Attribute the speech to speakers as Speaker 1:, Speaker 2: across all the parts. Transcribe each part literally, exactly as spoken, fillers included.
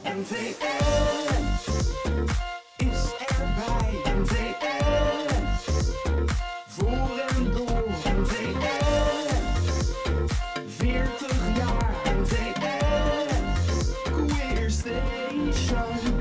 Speaker 1: M V S is erbij. M V S voor en door. M V S veertig jaar. M V S Queer Station.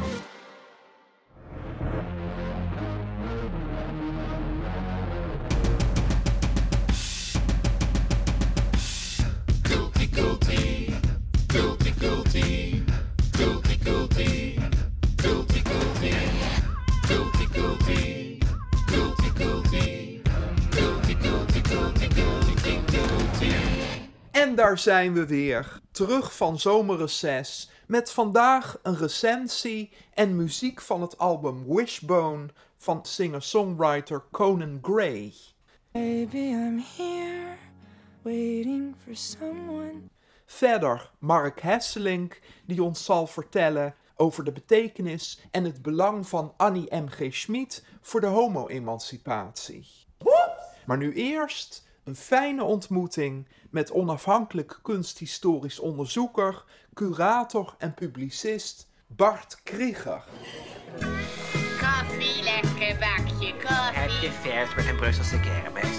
Speaker 2: Culty, culty, culty, culty, culty, culty, culty, culty, culty, culty, culty, culty, culty, culty, culty, culty, culty.
Speaker 3: En daar zijn we weer, terug van zomerreces, met vandaag een recensie en muziek van het album Wishbone van singer-songwriter Conan Gray.
Speaker 4: Baby, I'm here, waiting for someone.
Speaker 3: Verder Mark Hesselink, die ons zal vertellen over de betekenis en het belang van Annie M G Schmid voor de homo-emancipatie. Maar nu eerst een fijne ontmoeting met onafhankelijk kunsthistorisch onderzoeker, curator en publicist Bart Krieger.
Speaker 5: Koffie, lekker bakje koffie.
Speaker 6: Heb je vers met een Brusselse kermis?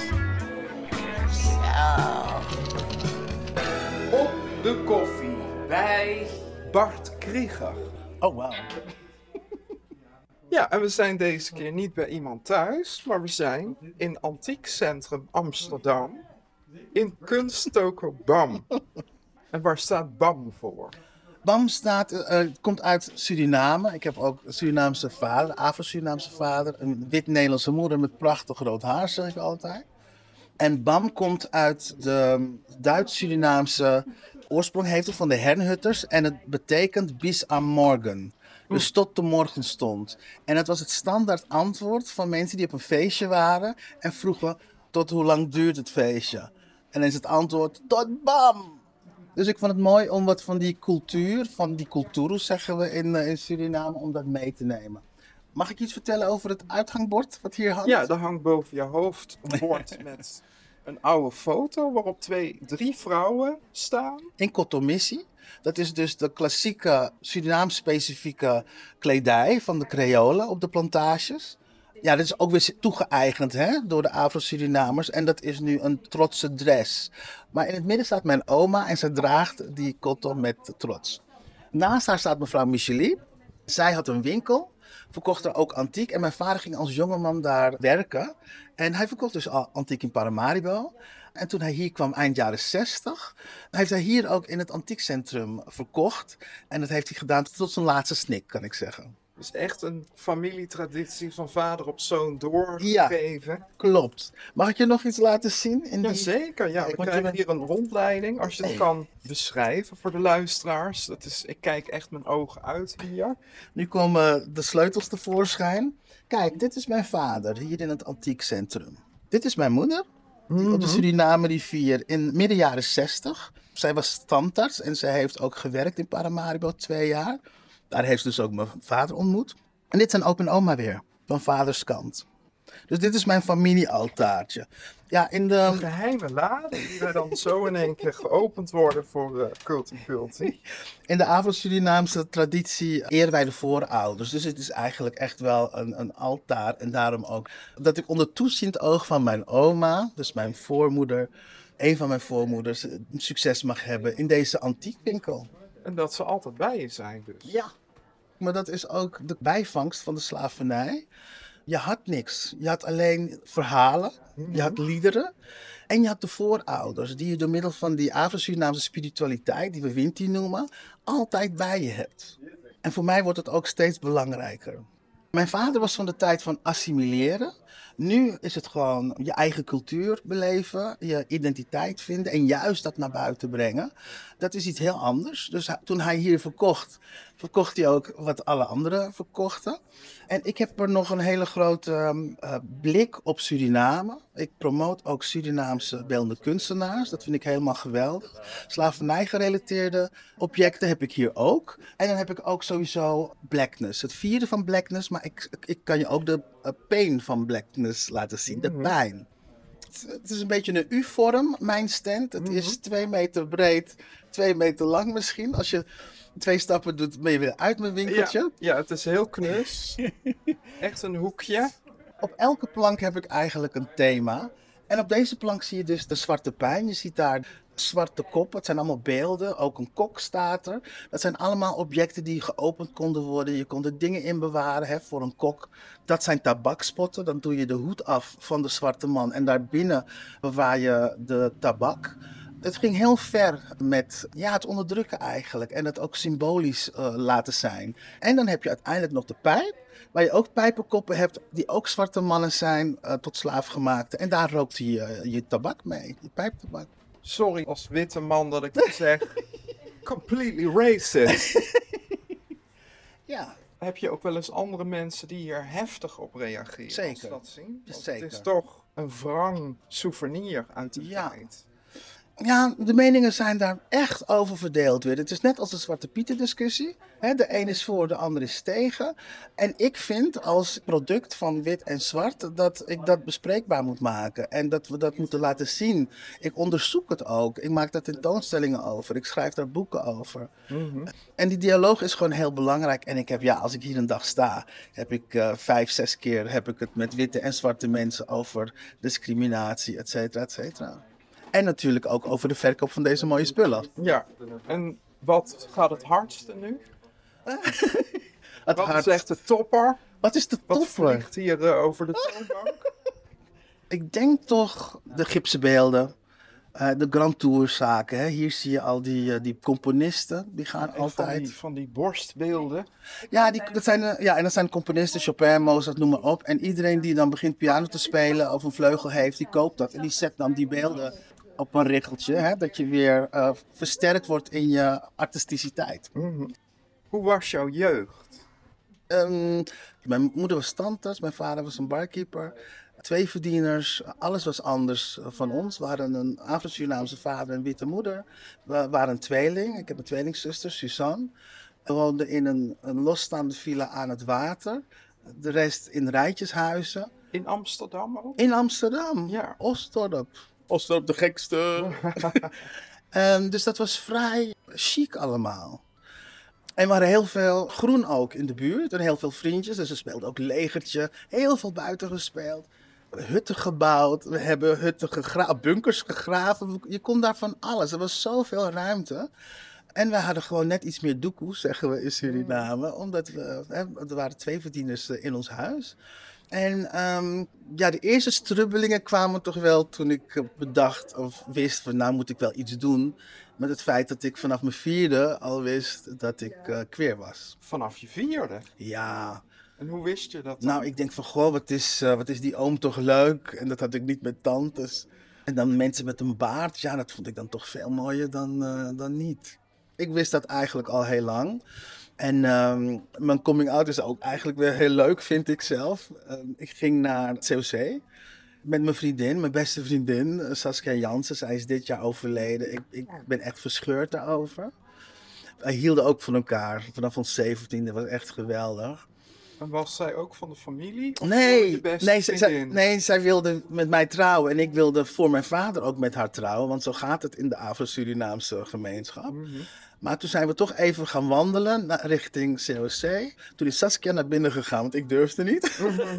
Speaker 5: Zo.
Speaker 3: Op de koffie bij Bart Krieger.
Speaker 7: Oh, wauw. Ja, en we zijn deze keer niet bij iemand thuis, maar we zijn in Antiek Centrum Amsterdam in Kunsttoko BAM. En waar staat BAM voor?
Speaker 8: BAM staat, uh, komt uit Suriname. Ik heb ook een Surinaamse vader, Afro-Surinaamse vader. Een wit-Nederlandse moeder met prachtig rood haar, zeg ik altijd. En BAM komt uit de Duits-Surinaamse oorsprong, heeft het van de Hernhutters. En het betekent bis am morgen. Dus tot de morgenstond. En dat was het standaard antwoord van mensen die op een feestje waren. En vroegen, tot hoe lang duurt het feestje? En dan is het antwoord, tot BAM! Dus ik vond het mooi om wat van die cultuur, van die cultuurus zeggen we in, uh, in Suriname, om dat mee te nemen. Mag ik iets vertellen over het uithangbord wat hier hangt?
Speaker 7: Ja, er hangt boven je hoofd een bord met een oude foto waarop twee, drie vrouwen staan.
Speaker 8: In kotomissie. Dat is dus de klassieke Surinaam-specifieke kledij van de Creolen op de plantages. Ja, dat is ook weer toegeëigend hè, door de Afro-Surinamers. En dat is nu een trotse dress. Maar in het midden staat mijn oma en ze draagt die koton met trots. Naast haar staat mevrouw Micheli. Zij had een winkel, verkocht er ook antiek. En mijn vader ging als jongeman daar werken. En hij verkocht dus al antiek in Paramaribo. En toen hij hier kwam eind jaren zestig, heeft hij hier ook in het antiekcentrum verkocht. En dat heeft hij gedaan tot zijn laatste snik, kan ik zeggen.
Speaker 7: Dus echt een familietraditie van vader op zoon doorgegeven.
Speaker 8: Ja, klopt. Mag ik je nog iets laten zien? In die...
Speaker 7: Jazeker, ja. We
Speaker 8: Want
Speaker 7: krijgen
Speaker 8: je
Speaker 7: hier een rondleiding. Als je het kan beschrijven voor de luisteraars. Dat is, ik kijk echt mijn ogen uit hier.
Speaker 8: Nu komen de sleutels tevoorschijn. Kijk, dit is mijn vader hier in het antiekcentrum. Dit is mijn moeder. Die op de Suriname rivier in midden jaren zestig. Zij was standaard en zij heeft ook gewerkt in Paramaribo twee jaar. Daar heeft ze dus ook mijn vader ontmoet. En dit is een opa en oma weer, van vaders kant. Dus dit is mijn familiealtaartje. Ja, in de...
Speaker 7: Een geheime lade die wij dan zo in één keer geopend worden voor uh, culti culti.
Speaker 8: In de Afro-Surinaamse traditie eren wij de voorouders. Dus het is eigenlijk echt wel een, een altaar. En daarom ook dat ik onder toeziend oog van mijn oma, dus mijn voormoeder, een van mijn voormoeders, succes mag hebben in deze antiekwinkel.
Speaker 7: En dat ze altijd bij je zijn dus.
Speaker 8: Ja, maar dat is ook de bijvangst van de slavernij. Je had niks. Je had alleen verhalen, je had liederen en je had de voorouders die je door middel van die Afro-Surinaamse spiritualiteit, die we Winti noemen, altijd bij je hebt. En voor mij wordt het ook steeds belangrijker. Mijn vader was van de tijd van assimileren. Nu is het gewoon je eigen cultuur beleven, je identiteit vinden en juist dat naar buiten brengen. Dat is iets heel anders. Dus hij, toen hij hier verkocht, verkocht hij ook wat alle anderen verkochten. En ik heb er nog een hele grote uh, blik op Suriname. Ik promoot ook Surinaamse beeldende kunstenaars. Dat vind ik helemaal geweldig. Slavernij-gerelateerde objecten heb ik hier ook. En dan heb ik ook sowieso Blackness. Het vieren van Blackness, maar ik, ik kan je ook de uh, pain van Blackness laten zien. De pijn. niet. Het is een beetje een U-vorm, mijn stand. Het is twee meter breed, twee meter lang misschien. Als je twee stappen doet, ben je weer uit mijn winkeltje.
Speaker 7: Ja, ja, het is heel knus. Echt een hoekje.
Speaker 8: Op elke plank heb ik eigenlijk een thema. En op deze plank zie je dus de zwarte pijn. Je ziet daar zwarte koppen. Het zijn allemaal beelden. Ook een kok staat er. Dat zijn allemaal objecten die geopend konden worden. Je kon er dingen in bewaren hè, voor een kok. Dat zijn tabakspotten. Dan doe je de hoed af van de zwarte man. En daarbinnen bewaar je de tabak. Het ging heel ver met ja, het onderdrukken eigenlijk. En het ook symbolisch uh, laten zijn. En dan heb je uiteindelijk nog de pijp. Waar je ook pijpenkoppen hebt die ook zwarte mannen zijn uh, tot slaafgemaakte. En daar rookt je uh, je tabak mee, je pijptabak.
Speaker 7: Sorry als witte man dat ik het zeg. Completely racist.
Speaker 8: Ja,
Speaker 7: Heb je ook wel eens andere mensen die hier heftig op reageren?
Speaker 8: Zeker.
Speaker 7: Als ze dat zien? Want
Speaker 8: Zeker.
Speaker 7: Het is toch een wrang souvenir uit de
Speaker 8: Ja.
Speaker 7: tijd.
Speaker 8: ja, de meningen zijn daar echt over verdeeld weer. Het is net als de Zwarte Pieten discussie. Hè, de een is voor, de ander is tegen. En ik vind als product van wit en zwart dat ik dat bespreekbaar moet maken. En dat we dat moeten laten zien. Ik onderzoek het ook. Ik maak daar tentoonstellingen over. Ik schrijf daar boeken over. En die dialoog is gewoon heel belangrijk. En ik heb, ja, als ik hier een dag sta, heb ik uh, vijf, zes keer heb ik het met witte en zwarte mensen over discriminatie, et cetera, et cetera. En natuurlijk ook over de verkoop van deze mooie spullen.
Speaker 7: Ja, en wat gaat het hardste nu?
Speaker 8: Het
Speaker 7: Wat
Speaker 8: hart-
Speaker 7: is echt de topper?
Speaker 8: Wat is de
Speaker 7: Wat
Speaker 8: topper?
Speaker 7: vliegt hier uh, over de toonbank?
Speaker 8: Ik denk toch de gipsen beelden, uh, de Grand Tour zaken. Hè. Hier zie je al die, uh, die componisten, die gaan
Speaker 7: Van
Speaker 8: altijd...
Speaker 7: die, van die borstbeelden.
Speaker 8: Ja, die, dat zijn, uh, ja, en dat zijn componisten, Chopin, Mozart, noem maar op. En iedereen die dan begint piano te spelen of een vleugel heeft, die koopt dat. En die zet dan die beelden op een richeltje, hè, dat je weer uh, versterkt wordt in je artisticiteit.
Speaker 7: Hoe was jouw jeugd?
Speaker 8: Um, mijn moeder was tandarts, mijn vader was een barkeeper. Twee verdieners, alles was anders van ons. We hadden een Afro-Surinaamse vader en een witte moeder. We waren een tweeling. Ik heb een tweelingzuster, Suzanne. We woonden in een, een losstaande villa aan het water. De rest in rijtjeshuizen.
Speaker 7: In Amsterdam ook?
Speaker 8: In Amsterdam,
Speaker 7: Ja.
Speaker 8: Osdorp. Osdorp de gekste. um, dus dat was vrij chic allemaal. En we hadden heel veel groen ook in de buurt en heel veel vriendjes. Dus we speelden ook legertje, heel veel buiten gespeeld. We hebben hutten gebouwd, we hebben hutten gegraven, bunkers gegraven. Je kon daar van alles, er was zoveel ruimte. En we hadden gewoon net iets meer doekoe, zeggen we in Suriname. Omdat we, hè, er waren twee verdieners in ons huis. En um, ja, de eerste strubbelingen kwamen toch wel toen ik bedacht of wist van nou moet ik wel iets doen. Met het feit dat ik vanaf mijn vierde al wist dat ik uh, queer was.
Speaker 7: Vanaf je vierde.
Speaker 8: Ja,
Speaker 7: En hoe wist je dat dan?
Speaker 8: nou ik denk van goh, wat is, uh, wat is die oom toch leuk. En dat had ik niet met tantes. En dan mensen met een baard, ja dat vond ik dan toch veel mooier dan, uh, dan niet. Ik wist dat eigenlijk al heel lang. En um, mijn coming out is ook eigenlijk weer heel leuk, vind ik zelf. Um, ik ging naar het C O C met mijn vriendin, mijn beste vriendin, Saskia Jansen. Zij is dit jaar overleden. Ik, ik ben echt verscheurd daarover. Wij hielden ook van elkaar vanaf ons zeventiende. Dat was echt geweldig.
Speaker 7: En was zij ook van de familie? Of
Speaker 8: Nee,
Speaker 7: je beste
Speaker 8: nee, zij, zij-
Speaker 7: vriendin?
Speaker 8: nee, zij wilde met mij trouwen. En ik wilde voor mijn vader ook met haar trouwen. Want zo gaat het in de Afro-Surinaamse gemeenschap. Maar toen zijn we toch even gaan wandelen naar, richting C O C. Toen is Saskia naar binnen gegaan, want ik durfde niet.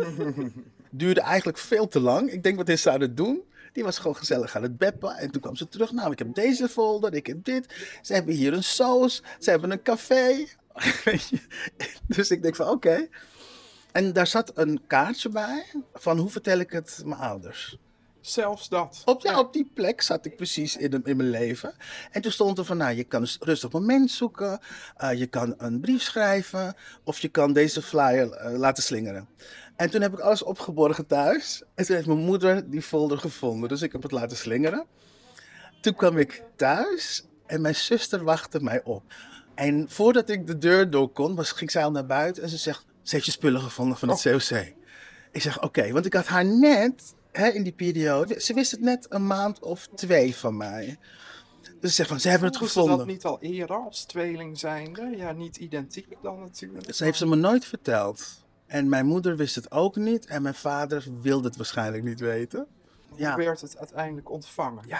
Speaker 8: Duurde eigenlijk veel te lang. Ik denk, wat is ze aan het doen? Die was gewoon gezellig aan het beppen. En toen kwam ze terug. Nou, ik heb deze folder, ik heb dit. Ze hebben hier een saus. Ze hebben een café. Weet je? Dus ik denk van, oké. Okay. En daar zat een kaartje bij van hoe vertel ik het mijn ouders.
Speaker 7: Zelfs dat.
Speaker 8: Op, ja, op die plek zat ik precies in, de, in mijn leven. En toen stond er van, nou, je kan een rustig moment zoeken. Uh, je kan een brief schrijven. Of je kan deze flyer uh, laten slingeren. En toen heb ik alles opgeborgen thuis. En toen heeft mijn moeder die folder gevonden. Dus ik heb het laten slingeren. Toen kwam ik thuis en mijn zuster wachtte mij op. En voordat ik de deur door kon, was, ging zij al naar buiten. En ze zegt, ze heeft je spullen gevonden van het C O C. Ik zeg, oké, okay, want ik had haar net... Hè, in die periode. Ze wist het net een maand of twee van mij. Dus ze zegt van, ze hebben het
Speaker 7: Voelde
Speaker 8: gevonden.
Speaker 7: ze dat niet al eerder als tweeling zijnde? Ja, niet identiek dan natuurlijk.
Speaker 8: Ze heeft ze me nooit verteld. En mijn moeder wist het ook niet. En mijn vader wilde het waarschijnlijk niet weten. Ja.
Speaker 7: Hoe werd het uiteindelijk ontvangen?
Speaker 8: Ja,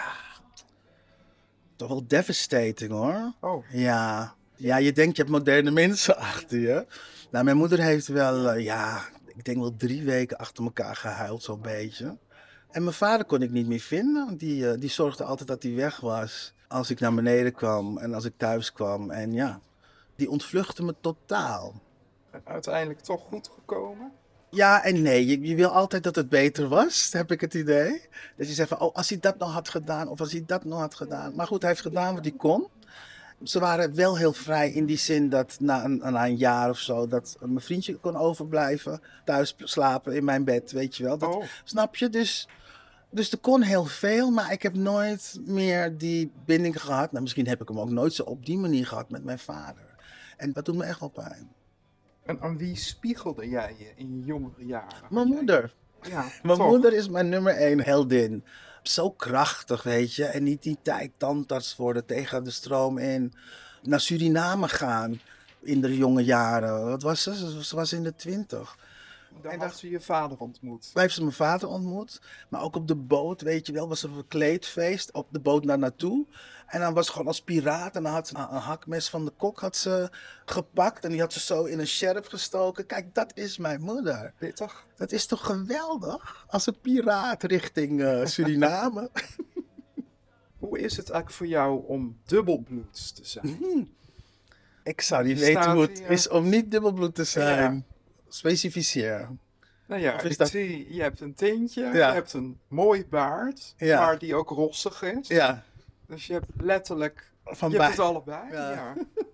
Speaker 8: toch wel devastating hoor.
Speaker 7: Oh,
Speaker 8: Ja. Ja, je denkt je hebt moderne mensen achter je. Nou, mijn moeder heeft wel, eh, ja, ik denk wel drie weken achter elkaar gehuild zo'n beetje. En mijn vader kon ik niet meer vinden. Die, eh, die zorgde altijd dat hij weg was als ik naar beneden kwam en als ik thuis kwam. En ja, die ontvluchtte me totaal.
Speaker 7: en uiteindelijk toch goed gekomen?
Speaker 8: Ja en nee, je, je wil altijd dat het beter was, heb ik het idee. Dus je zegt van, oh, als hij dat nou had gedaan of als hij dat nou had gedaan. Maar goed, hij heeft gedaan wat hij kon. Ze waren wel heel vrij in die zin dat na een, na een jaar of zo, dat mijn vriendje kon overblijven, thuis slapen in mijn bed, weet je wel. Dat,
Speaker 7: Oh.
Speaker 8: Snap je? Dus, dus er kon heel veel, maar ik heb nooit meer die binding gehad. Nou, misschien heb ik hem ook nooit zo op die manier gehad met mijn vader. En dat doet me echt wel pijn.
Speaker 7: En aan wie spiegelde jij je in je jongere jaren?
Speaker 8: Mijn moeder.
Speaker 7: Ja,
Speaker 8: Mijn
Speaker 7: toch?
Speaker 8: moeder is mijn nummer één heldin. Zo krachtig, weet je. En niet die tijd tandarts worden tegen de stroom in. Naar Suriname gaan in de jonge jaren. Wat was ze? Ze ze was in de twintig.
Speaker 7: Daar
Speaker 8: En
Speaker 7: had
Speaker 8: dat-
Speaker 7: ze je vader ontmoet.
Speaker 8: Daar heeft ze mijn vader ontmoet. Maar ook op de boot, weet je wel, was er een verkleedfeest. Op de boot naar naartoe. En dan was ze gewoon als piraat. En dan had ze een, een hakmes van de kok had ze gepakt. En die had ze zo in een sjerp gestoken. Kijk, dat is mijn moeder.
Speaker 7: Pittig.
Speaker 8: Dat is toch geweldig? Als een piraat richting eh, Suriname.
Speaker 7: Hoe is het eigenlijk voor jou om dubbelbloeds te zijn?
Speaker 8: Ik zou niet
Speaker 7: Je
Speaker 8: weten
Speaker 7: staat
Speaker 8: hoe het
Speaker 7: hier-
Speaker 8: is om niet dubbelbloed te zijn.
Speaker 7: Ja.
Speaker 8: Specificeer.
Speaker 7: Nou ja,
Speaker 8: Of is
Speaker 7: ik
Speaker 8: dat-
Speaker 7: zie, je hebt een tintje,
Speaker 8: Ja.
Speaker 7: je hebt een mooi baard,
Speaker 8: Ja.
Speaker 7: maar die ook rossig is.
Speaker 8: Ja,
Speaker 7: Dus je hebt letterlijk,
Speaker 8: van
Speaker 7: je
Speaker 8: bij.
Speaker 7: hebt het allebei.
Speaker 8: Ja.
Speaker 7: Ja.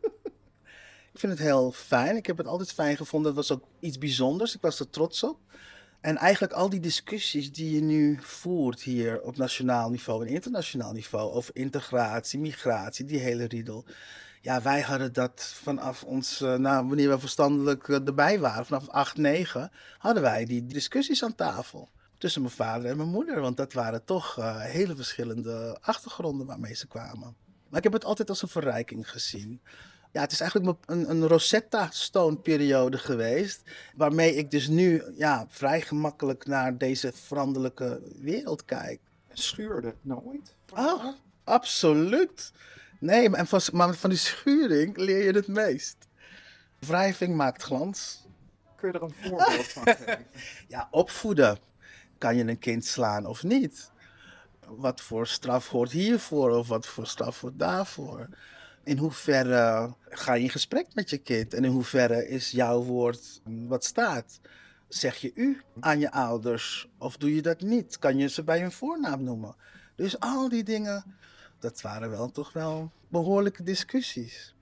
Speaker 8: Ik vind het heel fijn. Ik heb het altijd fijn gevonden. Het was ook iets bijzonders. Ik was er trots op. En eigenlijk al die discussies die je nu voert hier op nationaal niveau en internationaal niveau over integratie, migratie, die hele riedel. Ja, wij hadden dat vanaf ons, eh, nou, wanneer we verstandelijk eh, erbij waren, vanaf acht, negen, hadden wij die discussies aan tafel. Tussen mijn vader en mijn moeder, want dat waren toch eh, hele verschillende achtergronden waarmee ze kwamen. Maar ik heb het altijd als een verrijking gezien. Ja, het is eigenlijk een, een Rosetta Stone periode geweest, waarmee ik dus nu ja, vrij gemakkelijk naar deze veranderlijke wereld kijk.
Speaker 7: Schuurde het nooit?
Speaker 8: Oh, absoluut. Nee, maar van, maar van die schuring leer je het meest. Wrijving maakt glans.
Speaker 7: Kun je er een voorbeeld van geven?
Speaker 8: Ja, opvoeden. Kan je een kind slaan of niet? Wat voor straf hoort hiervoor of wat voor straf hoort daarvoor? In hoeverre ga je in gesprek met je kind? En in hoeverre is jouw woord wat staat? Zeg je u aan je ouders of doe je dat niet? Kan je ze bij hun voornaam noemen? Dus al die dingen, dat waren wel toch wel behoorlijke discussies.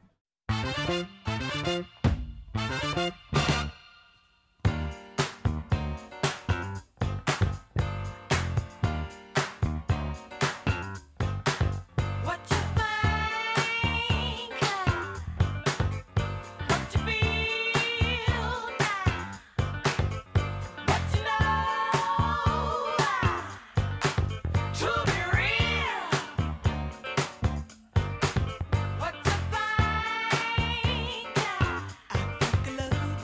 Speaker 4: What you think, what you feel now, what you know, to be real. What you think, I think I love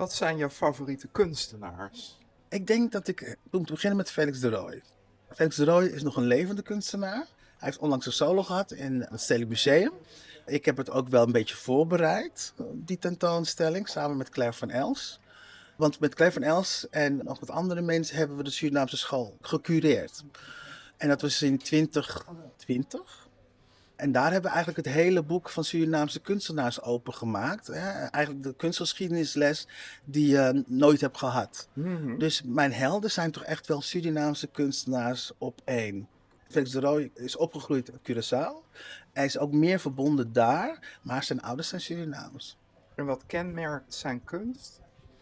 Speaker 7: Wat zijn jouw favoriete kunstenaars?
Speaker 8: Ik denk dat ik moet beginnen met Felix de Rooij. Felix de Rooij is nog een levende kunstenaar. Hij heeft onlangs een solo gehad in het Stedelijk Museum. Ik heb het ook wel een beetje voorbereid, die tentoonstelling, samen met Claire van Els. Want met Claire van Els en nog wat andere mensen hebben we de Surinaamse school gecureerd. En dat was in twintig twintig. En daar hebben we eigenlijk het hele boek van Surinaamse kunstenaars opengemaakt. Hè? Eigenlijk de kunstgeschiedenisles die je nooit hebt gehad.
Speaker 7: Mhm.
Speaker 8: Dus mijn helden zijn toch echt wel Surinaamse kunstenaars op één. Felix de Rooij is opgegroeid in Curaçao. Hij is ook meer verbonden daar, maar zijn ouders zijn Surinaams.
Speaker 7: En wat kenmerkt zijn kunst?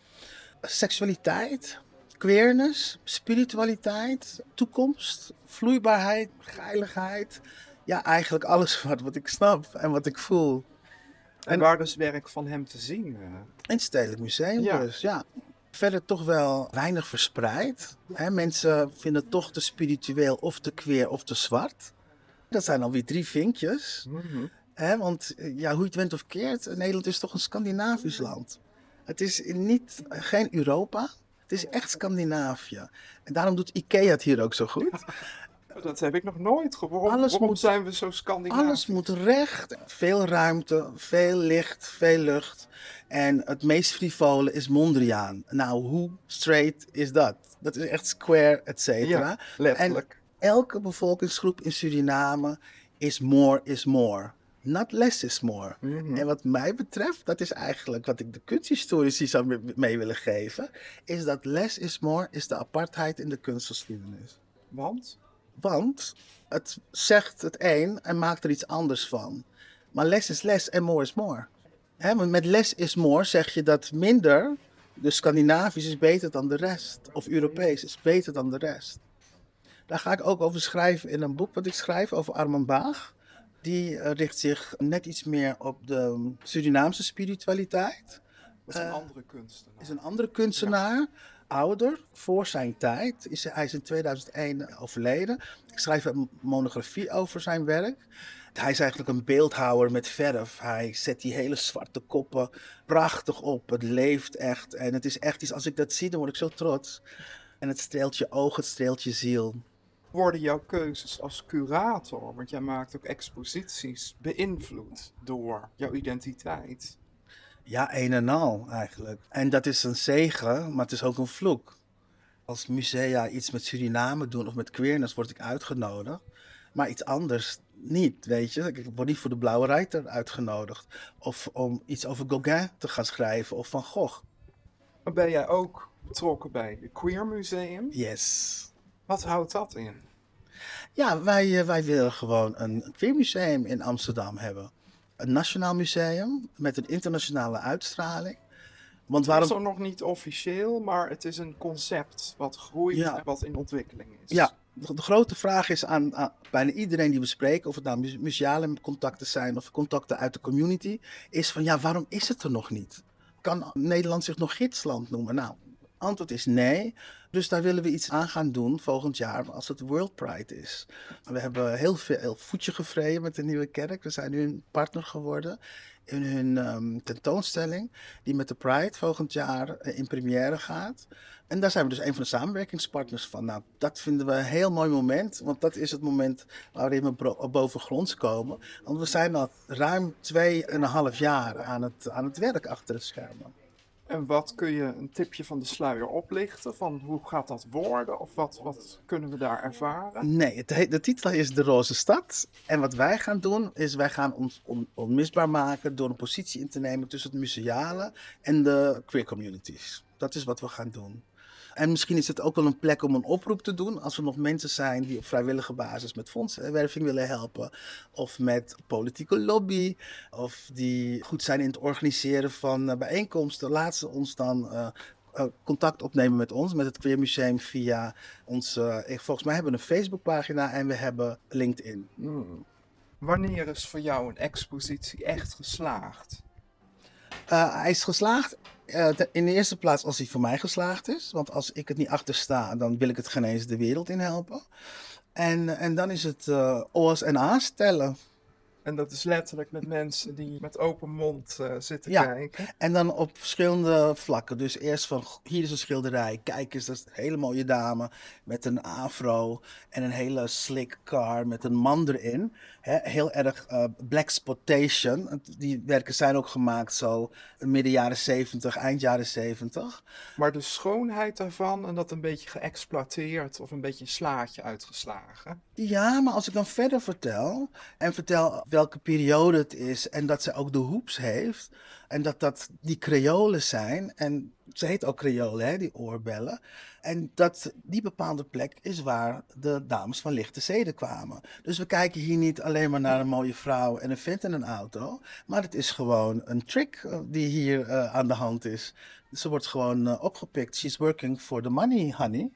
Speaker 8: Seksualiteit, queerness, spiritualiteit, toekomst, vloeibaarheid, geiligheid. Ja, eigenlijk alles wat, wat ik snap en wat ik voel.
Speaker 7: En,
Speaker 8: En-
Speaker 7: waar is werk van hem te zien? eh?
Speaker 8: In het Stedelijk Museum
Speaker 7: Ja.
Speaker 8: dus, ja. Verder toch wel weinig verspreid. Hè, mensen vinden het toch te spiritueel of te queer of te zwart. Dat zijn alweer drie vinkjes.
Speaker 7: Mhm.
Speaker 8: Hè, want eh, ja, hoe je het went of keert, Nederland is toch een Scandinavisch land. Het is niet, geen Europa, het is echt Scandinavië. En daarom doet IKEA het hier ook zo goed.
Speaker 7: Dat heb ik nog nooit gehoord. Waarom,
Speaker 8: Alles
Speaker 7: waarom
Speaker 8: moet-
Speaker 7: zijn we zo Scandinavisch?
Speaker 8: Alles moet recht, veel ruimte, veel licht, veel lucht. En het meest frivole is Mondriaan. Nou, hoe straight is dat? Dat is echt square, et cetera.
Speaker 7: Ja, letterlijk.
Speaker 8: En elke bevolkingsgroep in Suriname is more is more. Not less is more.
Speaker 7: Mhm.
Speaker 8: En wat mij betreft, dat is eigenlijk wat ik de kunsthistorici zou me- mee willen geven, is dat less is more is de apartheid in de kunstgeschiedenis.
Speaker 7: Want?
Speaker 8: Want het zegt het een en maakt er iets anders van. Maar less is less en more is more. Hè, want met less is more zeg je dat minder, dus Scandinavisch is beter dan de rest. Of Europees is beter dan de rest. Daar ga ik ook over schrijven in een boek wat ik schrijf over Armand Baag. Die eh, richt zich net iets meer op de Surinaamse spiritualiteit.
Speaker 7: Dat is een
Speaker 8: Eh,
Speaker 7: andere kunstenaar.
Speaker 8: Is een andere kunstenaar, ouder, voor zijn tijd. Is, hij is in tweeduizend één overleden. Ik schrijf een monografie over zijn werk. Hij is eigenlijk een beeldhouwer met verf. Hij zet die hele zwarte koppen prachtig op. Het leeft echt. En het is echt iets, als ik dat zie, dan word ik zo trots. En het streelt je oog, het streelt je ziel.
Speaker 7: Worden jouw keuzes als curator, want jij maakt ook exposities, beïnvloed door jouw identiteit?
Speaker 8: Ja, een en al eigenlijk. En dat is een zegen, maar het is ook een vloek. Als musea iets met Suriname doen of met queerness word ik uitgenodigd. Maar iets anders niet, weet je. Ik word niet voor de Blauwe Ruiter uitgenodigd. Of om iets over Gauguin te gaan schrijven of Van Gogh.
Speaker 7: Maar ben jij ook betrokken bij het Queer Museum?
Speaker 8: Yes.
Speaker 7: Wat houdt dat in?
Speaker 8: Ja, wij, eh, wij willen gewoon een queermuseum in Amsterdam hebben. Een nationaal museum met een internationale uitstraling. Want
Speaker 7: Het is
Speaker 8: waarom...
Speaker 7: nog niet officieel, maar het is een concept wat groeit
Speaker 8: Ja.
Speaker 7: en wat in ontwikkeling is.
Speaker 8: Ja, de, de grote vraag is aan, aan bijna iedereen die we spreken, of het nou mu- museale contacten zijn of contacten uit de community, is van ja, waarom is het er nog niet? Kan Nederland zich nog gidsland noemen? Nou, antwoord is nee. Dus daar willen we iets aan gaan doen volgend jaar als het World Pride is. We hebben heel veel voetje gevreden met de Nieuwe Kerk. We zijn nu een partner geworden in hun ehm, tentoonstelling die met de Pride volgend jaar eh, in première gaat. En daar zijn we dus een van de samenwerkingspartners van. Nou, dat vinden we een heel mooi moment, want dat is het moment waarin we bro- bovengronds komen. Want we zijn al ruim twee en een half jaar aan het, aan het werk achter het schermen.
Speaker 7: En wat kun je een tipje van de sluier oplichten? Van hoe gaat dat worden? Of wat, wat kunnen we daar ervaren?
Speaker 8: Nee, het heet- de titel is De Roze Stad. En wat wij gaan doen, is wij gaan ons on- onmisbaar maken door een positie in te nemen tussen het museale en de queer communities. Dat is wat we gaan doen. En misschien is het ook wel een plek om een oproep te doen als er nog mensen zijn die op vrijwillige basis met fondsenwerving willen helpen. Of met politieke lobby. Of die goed zijn in het organiseren van eh, bijeenkomsten. Laat ze ons dan eh, eh, contact opnemen met ons, met het Queer Museum via onze... eh, volgens mij hebben we een Facebookpagina en we hebben LinkedIn.
Speaker 7: Hmm. Wanneer is voor jou een expositie echt geslaagd?
Speaker 8: Uh, hij is geslaagd uh, te- in de eerste plaats als hij voor mij geslaagd is. Want als ik het niet achter sta, dan wil ik het geen eens de wereld in helpen. En, en dan is het uh, O's en A's tellen.
Speaker 7: En dat is letterlijk met mensen die met open mond eh, zitten
Speaker 8: Ja.
Speaker 7: kijken.
Speaker 8: En dan op verschillende vlakken. Dus eerst van, "Goh, hier is een schilderij. Kijk eens, dat is een hele mooie dame met een afro en een hele slick car met een man erin. Hè, heel erg eh blaxploitation. Die werken zijn ook gemaakt zo midden jaren zeventig, eind jaren zeventig.
Speaker 7: Maar de schoonheid daarvan en dat een beetje geëxploiteerd of een beetje een slaatje uitgeslagen.
Speaker 8: Ja, maar als ik dan verder vertel en vertel welke periode het is en dat ze ook de hoeps heeft en dat dat die creolen zijn en ze heet ook creolen, hè, die oorbellen. En dat die bepaalde plek is waar de dames van lichte zeden kwamen. Dus we kijken hier niet alleen maar naar een mooie vrouw en een vent in een auto, maar het is gewoon een trick eh, die hier eh, aan de hand is. Ze wordt gewoon eh, opgepikt. She's working for the money, honey.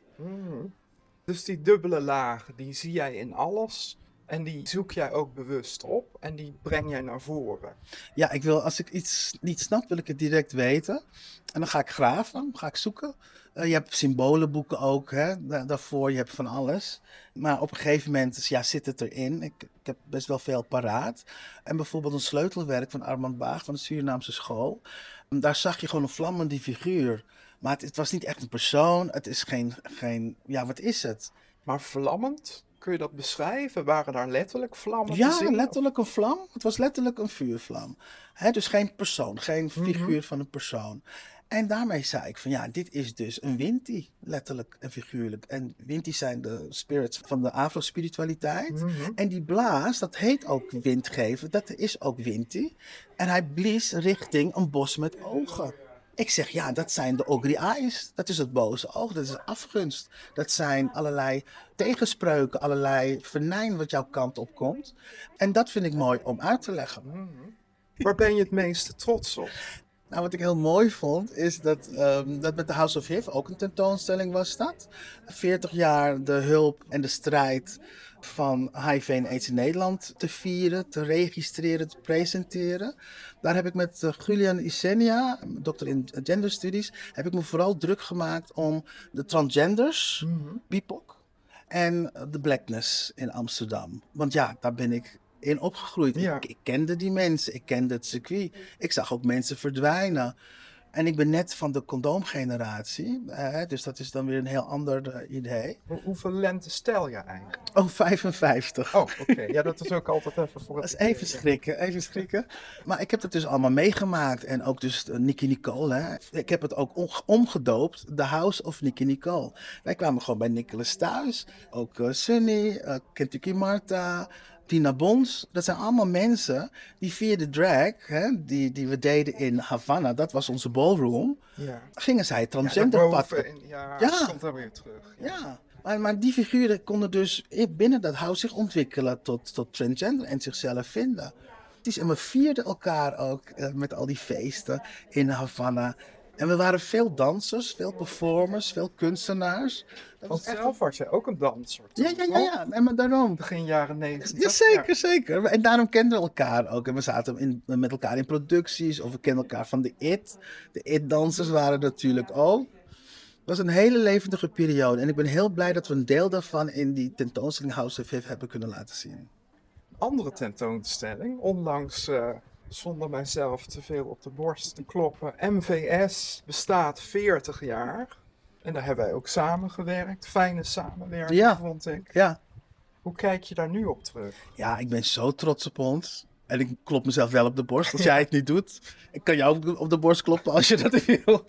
Speaker 7: Dus die dubbele lagen, die zie jij in alles. En die zoek jij ook bewust op en die breng jij naar voren.
Speaker 8: Ja, ik wil, als ik iets niet snap, wil ik het direct weten. En dan ga ik graven, ga ik zoeken. Eh, je hebt symbolenboeken ook, hè, da- daarvoor, je hebt van alles. Maar op een gegeven moment ja, zit het erin. Ik, ik heb best wel veel paraat. En bijvoorbeeld een sleutelwerk van Armand Baag van de Surinaamse school. Daar zag je gewoon een vlammende figuur. Maar het, het was niet echt een persoon. Het is geen, geen, ja, wat is het?
Speaker 7: Maar vlammend, kun je dat beschrijven? Waren daar letterlijk vlammen te
Speaker 8: Ja,
Speaker 7: zien?
Speaker 8: letterlijk een vlam. Het was letterlijk een vuurvlam. Hè, dus geen persoon, geen figuur van een persoon. En daarmee zei ik van ja, dit is dus een Winti, letterlijk en figuurlijk. En Winti zijn de spirits van de Afro-spiritualiteit. En die blaas, dat heet ook windgeven, dat is ook Winti. En hij blies richting een bos met ogen. Ik zeg ja, dat zijn de Ogri Eyes. Dat is het boze oog, dat is afgunst. Dat zijn allerlei tegenspreuken, allerlei venijn wat jouw kant op komt. En dat vind ik mooi om uit te leggen.
Speaker 7: Waar ben je het meeste trots op?
Speaker 8: Nou, wat ik heel mooi vond, is dat, ehm, dat met de House of H I V ook een tentoonstelling was dat. veertig jaar de hulp en de strijd van H I V en AIDS in Nederland te vieren, te registreren, te presenteren. Daar heb ik met uh, Julian Isenia, dokter in gender studies, heb ik me vooral druk gemaakt om de transgenders, B I P O C, en de blackness in Amsterdam. Want ja, daar ben ik in opgegroeid.
Speaker 7: Ja.
Speaker 8: Ik, ik kende die mensen, ik kende het circuit. Ik zag ook mensen verdwijnen. En ik ben net van de condoomgeneratie, eh, dus dat is dan weer een heel ander eh, idee.
Speaker 7: Hoe- hoeveel lente stel je eigenlijk?
Speaker 8: Oh, vijfenvijftig.
Speaker 7: Oh, oké. Ja, dat is ook altijd even voor
Speaker 8: Dat
Speaker 7: het...
Speaker 8: is even schrikken, even schrikken. Maar ik heb het dus allemaal meegemaakt. En ook dus uh, Nicky Nicole. Hè. Ik heb het ook onge- omgedoopt. The House of Nicky Nicole. Wij kwamen gewoon bij Nicholas thuis. Ook uh, Sunny, uh, Kentucky Martha, Tina Bons. Dat zijn allemaal mensen die via de drag, hè, die, die we deden in Havana. Dat was onze ballroom.
Speaker 7: Ja.
Speaker 8: Gingen zij transgender pad op.
Speaker 7: Daarboven, ja,
Speaker 8: Ja.
Speaker 7: het komt dan weer terug.
Speaker 8: Ja, maar, maar die figuren konden dus i- binnen dat huis zich ontwikkelen tot, tot transgender en zichzelf vinden. Het is, en we vierden elkaar ook eh, met al die feesten in Havana. En we waren veel dansers, veel performers, veel kunstenaars. Dat
Speaker 7: Want
Speaker 8: was echt...
Speaker 7: zelf was je ook een danser.
Speaker 8: Ja, ja, ja, ja. En maar daarom.
Speaker 7: Begin jaren negentig.
Speaker 8: Ja, zeker, zeker. En daarom kenden we elkaar ook. En we zaten in, met elkaar in producties. Of we kenden elkaar van de I T. De I T-dansers waren natuurlijk ook. Het was een hele levendige periode. En ik ben heel blij dat we een deel daarvan in die tentoonstelling House of H I V hebben kunnen laten zien.
Speaker 7: Andere tentoonstelling, onlangs eh, zonder mijzelf te veel op de borst te kloppen. M V S bestaat veertig jaar. En daar hebben wij ook samengewerkt. Fijne samenwerking,
Speaker 8: Ja.
Speaker 7: vond ik.
Speaker 8: Ja.
Speaker 7: Hoe kijk je daar nu op terug?
Speaker 8: Ja, ik ben zo trots op ons. En ik klop mezelf wel op de borst als jij het niet doet. Ik kan jou ook op de borst kloppen als je dat wil.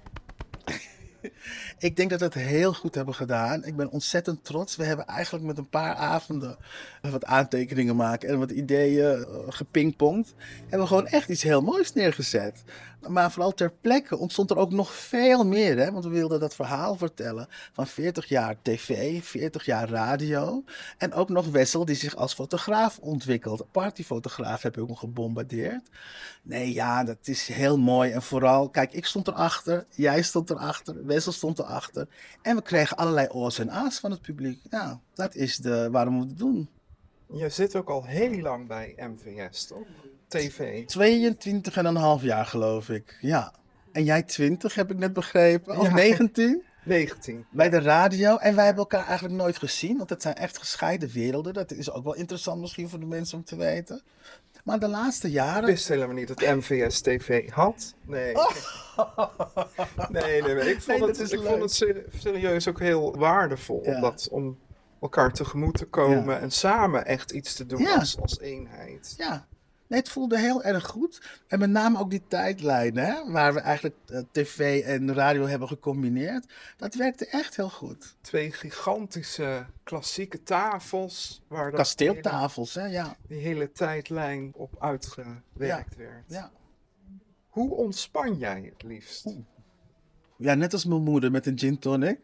Speaker 8: Ik denk dat we het heel goed hebben gedaan. Ik ben ontzettend trots. We hebben eigenlijk met een paar avonden wat aantekeningen maken en wat ideeën uh, gepingpongd. Hebben we gewoon echt iets heel moois neergezet. Maar vooral ter plekke ontstond er ook nog veel meer. Hè? Want we wilden dat verhaal vertellen van veertig jaar tv, veertig jaar radio. En ook nog Wessel die zich als fotograaf ontwikkelt. Partyfotograaf heb ik ook nog gebombardeerd. Nee, ja, dat is heel mooi. En vooral, kijk, ik stond erachter, jij stond erachter, Wessel stond erachter. En we kregen allerlei o's en a's van het publiek. Nou, dat is de, waarom we het doen.
Speaker 7: Je zit ook al heel lang bij M V S, toch? T V.
Speaker 8: tweeëntwintig en een half jaar geloof ik, ja. En jij twintig, heb ik net begrepen. Of
Speaker 7: Ja.
Speaker 8: negentien?
Speaker 7: negentien.
Speaker 8: bij de radio. En wij hebben elkaar eigenlijk nooit gezien, want het zijn echt gescheiden werelden. Dat is ook wel interessant misschien voor de mensen om te weten. Maar de laatste
Speaker 7: Ik
Speaker 8: jaren...
Speaker 7: wist helemaal niet dat M V S T V had. Nee. Nee, nee, nee. Ik vond
Speaker 8: Nee, dat
Speaker 7: het,
Speaker 8: is
Speaker 7: ik
Speaker 8: leuk.
Speaker 7: vond het ser- serieus ook heel waardevol.
Speaker 8: Ja.
Speaker 7: om Dat, om elkaar tegemoet te komen
Speaker 8: Ja.
Speaker 7: en samen echt iets te doen
Speaker 8: Ja.
Speaker 7: als, als eenheid.
Speaker 8: Ja, nee, het voelde heel erg goed. En met name ook die tijdlijn, hè, waar we eigenlijk eh, tv en radio hebben gecombineerd. Dat werkte echt heel goed.
Speaker 7: Twee gigantische klassieke tafels. Waar dat hele-
Speaker 8: Kasteeltafels, hè, ja.
Speaker 7: die hele tijdlijn op uitgewerkt werd.
Speaker 8: ja.
Speaker 7: Hoe ontspan jij het liefst?
Speaker 8: Ja, net als mijn moeder met een gin tonic.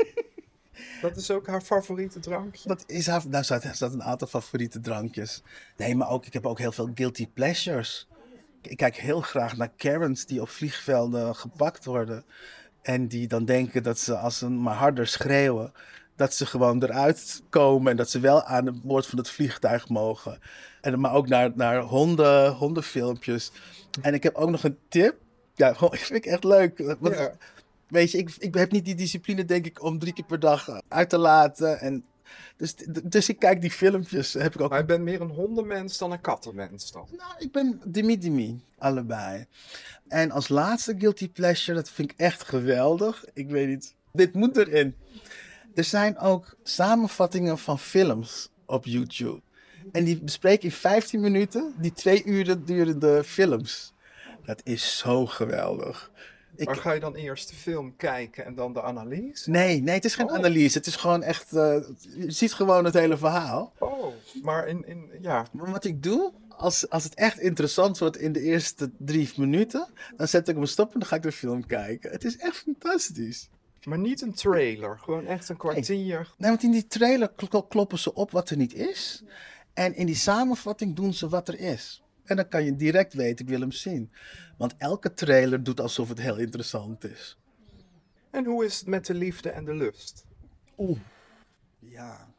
Speaker 7: Dat is ook haar favoriete drankje.
Speaker 8: Dat is haar, daar staat, er staat een aantal favoriete drankjes. Nee, maar ook, ik heb ook heel veel guilty pleasures. Ik, ik kijk heel graag naar Karens die op vliegvelden gepakt worden. En die dan denken dat ze, als ze maar harder schreeuwen, dat ze gewoon eruit komen en dat ze wel aan het boord van het vliegtuig mogen. En, maar ook naar, naar honden, hondenfilmpjes. En ik heb ook nog een tip. Ja, gewoon, vind ik echt leuk. Want,
Speaker 7: Ja.
Speaker 8: Weet je, ik, ik heb niet die discipline, denk ik, om drie keer per dag uit te laten. En dus, dus ik kijk die filmpjes. Heb ik ook.
Speaker 7: Maar je bent meer een hondenmens dan een kattenmens dan.
Speaker 8: Nou, ik ben demi-demi, allebei. En als laatste guilty pleasure, dat vind ik echt geweldig. Ik weet niet, dit moet erin. Er zijn ook samenvattingen van films op YouTube. En die bespreken in vijftien minuten die twee uur durende films. Dat is zo geweldig. Ik,
Speaker 7: Maar ga je dan eerst de film kijken en dan de analyse?
Speaker 8: nee, nee, het is geen
Speaker 7: Oh.
Speaker 8: analyse. Het is gewoon echt, eh, je ziet gewoon het hele verhaal.
Speaker 7: Oh, maar in, in ja.
Speaker 8: Maar wat ik doe, als, als het echt interessant wordt in de eerste drie minuten, dan zet ik hem stop en dan ga ik de film kijken. Het is echt fantastisch.
Speaker 7: Maar niet een trailer, gewoon echt een kwartier.
Speaker 8: Nee, want in die trailer kl- kloppen ze op wat er niet is. En in die samenvatting doen ze wat er is. En dan kan je direct weten, ik wil hem zien. Want elke trailer doet alsof het heel interessant is.
Speaker 7: En hoe is het met de liefde en de lust?
Speaker 8: Oeh. Ja.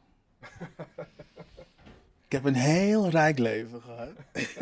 Speaker 8: Ik heb een heel rijk leven gehad.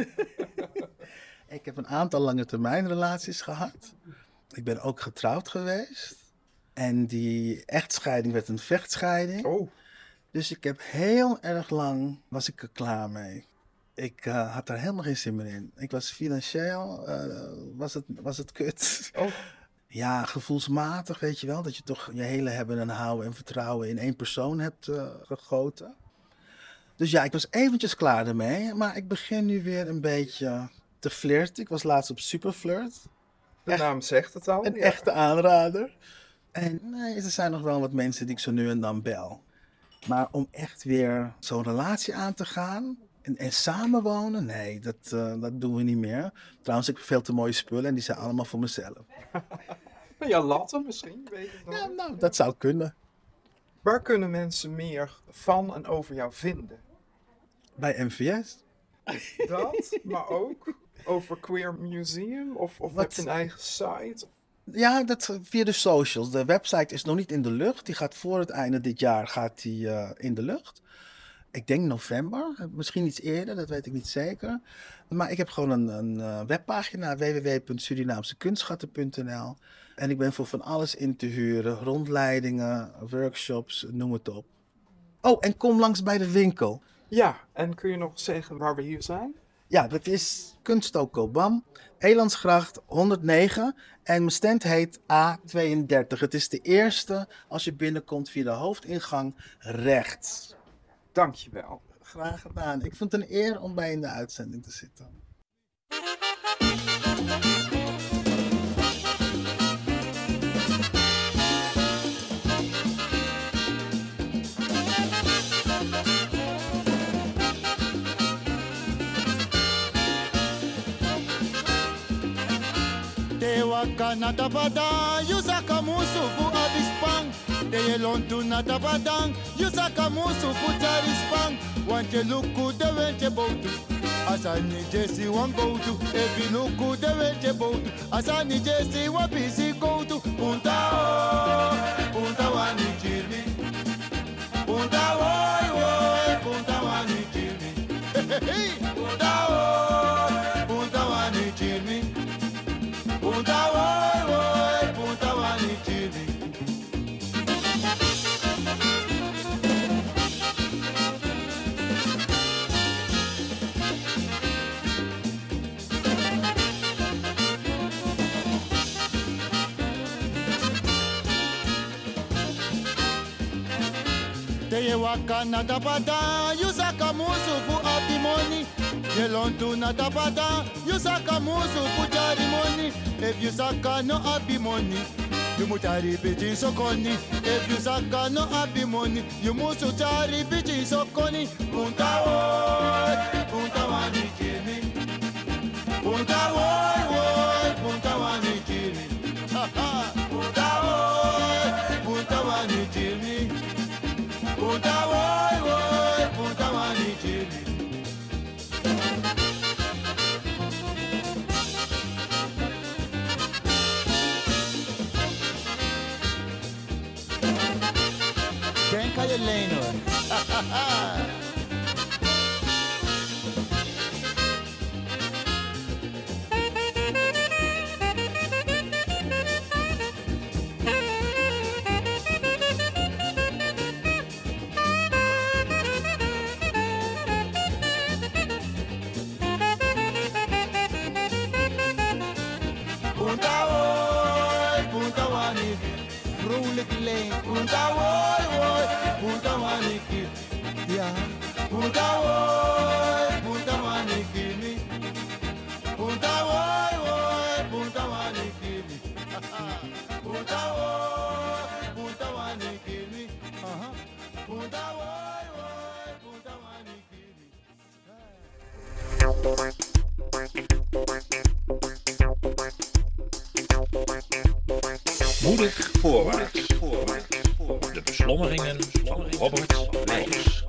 Speaker 8: Ik heb een aantal lange termijn relaties gehad. Ik ben ook getrouwd geweest. En die echtscheiding werd een vechtscheiding.
Speaker 7: Oh,
Speaker 8: Dus ik heb heel erg lang, was ik er klaar mee. Ik eh, had daar helemaal geen zin meer in. Ik was financieel, eh, was, het, was het kut.
Speaker 7: oh.
Speaker 8: Ja, gevoelsmatig, weet je wel. Dat je toch je hele hebben en houden en vertrouwen in één persoon hebt eh, gegoten. Dus ja, ik was eventjes klaar ermee. Maar ik begin nu weer een beetje te flirten. Ik was laatst op Superflirt.
Speaker 7: De
Speaker 8: Echt?
Speaker 7: naam zegt het al.
Speaker 8: Een
Speaker 7: ja.
Speaker 8: echte aanrader. En nee, er zijn nog wel wat mensen die ik zo nu en dan bel. Maar om echt weer zo'n relatie aan te gaan en, en samenwonen, nee, dat, eh, dat doen we niet meer. Trouwens, ik heb veel te mooie spullen en die zijn allemaal voor mezelf.
Speaker 7: Ja, latten misschien, weet ik nog.
Speaker 8: Ja, nou, dat zou kunnen.
Speaker 7: Waar kunnen mensen meer van en over jou vinden?
Speaker 8: Bij M V S.
Speaker 7: Dat, maar ook over Queer Museum? Of, of
Speaker 8: Wat?
Speaker 7: heb je een eigen site?
Speaker 8: Ja, dat via de socials. De website is nog niet in de lucht. Die gaat voor het einde dit jaar gaat die, eh, in de lucht. Ik denk november, misschien iets eerder, dat weet ik niet zeker. Maar ik heb gewoon een, een eh, webpagina, w w w punt surinaamse kunstschatten punt n l. En ik ben voor van alles in te huren. Rondleidingen, workshops, noem het op. Oh, en kom langs bij de winkel.
Speaker 7: Ja, en kun je nog zeggen waar we hier zijn?
Speaker 8: Ja, dat is Kunstoko Bam, Elandsgracht honderdnegen. En mijn stand heet A tweeëndertig. Het is de eerste als je binnenkomt via de hoofdingang rechts.
Speaker 7: Dankjewel.
Speaker 8: Graag gedaan. Ik vond het een eer om bij in de uitzending te zitten.
Speaker 9: Te waka na tapadang, yusaka musu fu abispang. Te yelontu na tapadang, yusaka musu fu tarispang. Want je luku de wentje botu, asani jesi wan go to. If you luku de wentje botu, asani jesi wan bisi go to. Punta o, punta wani chirmi. Punta oi oi, punta wani chirmi. Punta o, punta wani chirmi. Punta oi oi, punta wani chirmi. Say you waka na dapada, you saka musu for happy money. You learn to na dapada, you saka musu for jari money. If you saka no happy money, you mutari pidgin so koni. If you saka no happy money, you musu jari pidgin so koni. Punta woy, punta wani kimi. Punta woy woy, punta wani kimi. Ha ha. Punta woy, punta wani kimi. Punta woy woy, punta wani kimi. Denk aan je lijn hoor. Punta woy, punta wani, vrolijk lijn. Punta woy woy, punta wani ki, ja. Punta woy, punta wani kimi. Punta woy woy, punta wani kimi. Punta woy, punta wani kimi. Aha. Punta woy woy, punta wani kimi.
Speaker 10: Moedig voorwaarts. De beslommeringen van Robert Leijs.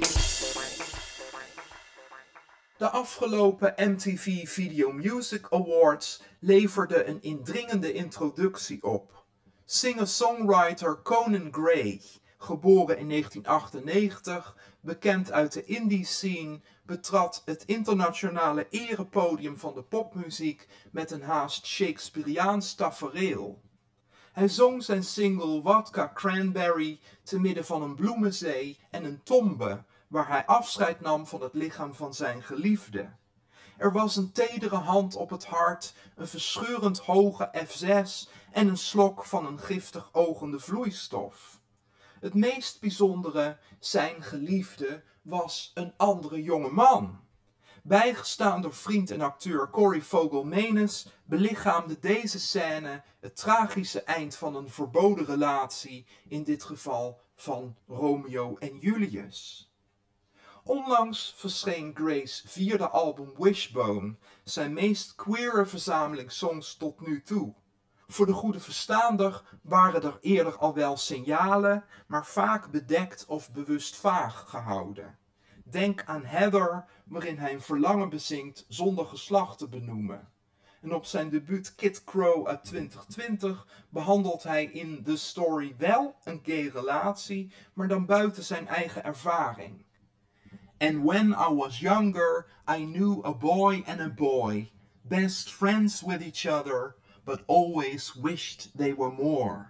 Speaker 3: De afgelopen M T V Video Music Awards leverde een indringende introductie op. Singer-songwriter Conan Gray, geboren in negentien achtennegentig, bekend uit de indie scene, betrad het internationale erepodium van de popmuziek met een haast Shakespeareaans tafereel. Hij zong zijn single Vodka Cranberry te midden van een bloemenzee en een tombe, waar hij afscheid nam van het lichaam van zijn geliefde. Er was een tedere hand op het hart, een verscheurend hoge F zes en een slok van een giftig ogende vloeistof. Het meest bijzondere, zijn geliefde, was een andere jonge man. Bijgestaan door vriend en acteur Corey Fogle-Menes belichaamde deze scène het tragische eind van een verboden relatie, in dit geval van Romeo en Julius. Onlangs verscheen Gray's vierde album Wishbone, zijn meest queere verzameling songs tot nu toe. Voor de goede verstaander waren er eerder al wel signalen, maar vaak bedekt of bewust vaag gehouden. Denk aan Heather, waarin hij een verlangen bezingt zonder geslacht te benoemen. En op zijn debuut Kid Crow uit twintig twintig behandelt hij in The Story wel een gay relatie, maar dan buiten zijn eigen ervaring. And when I was younger, I knew a boy and a boy, best friends with each other, but always wished they were more.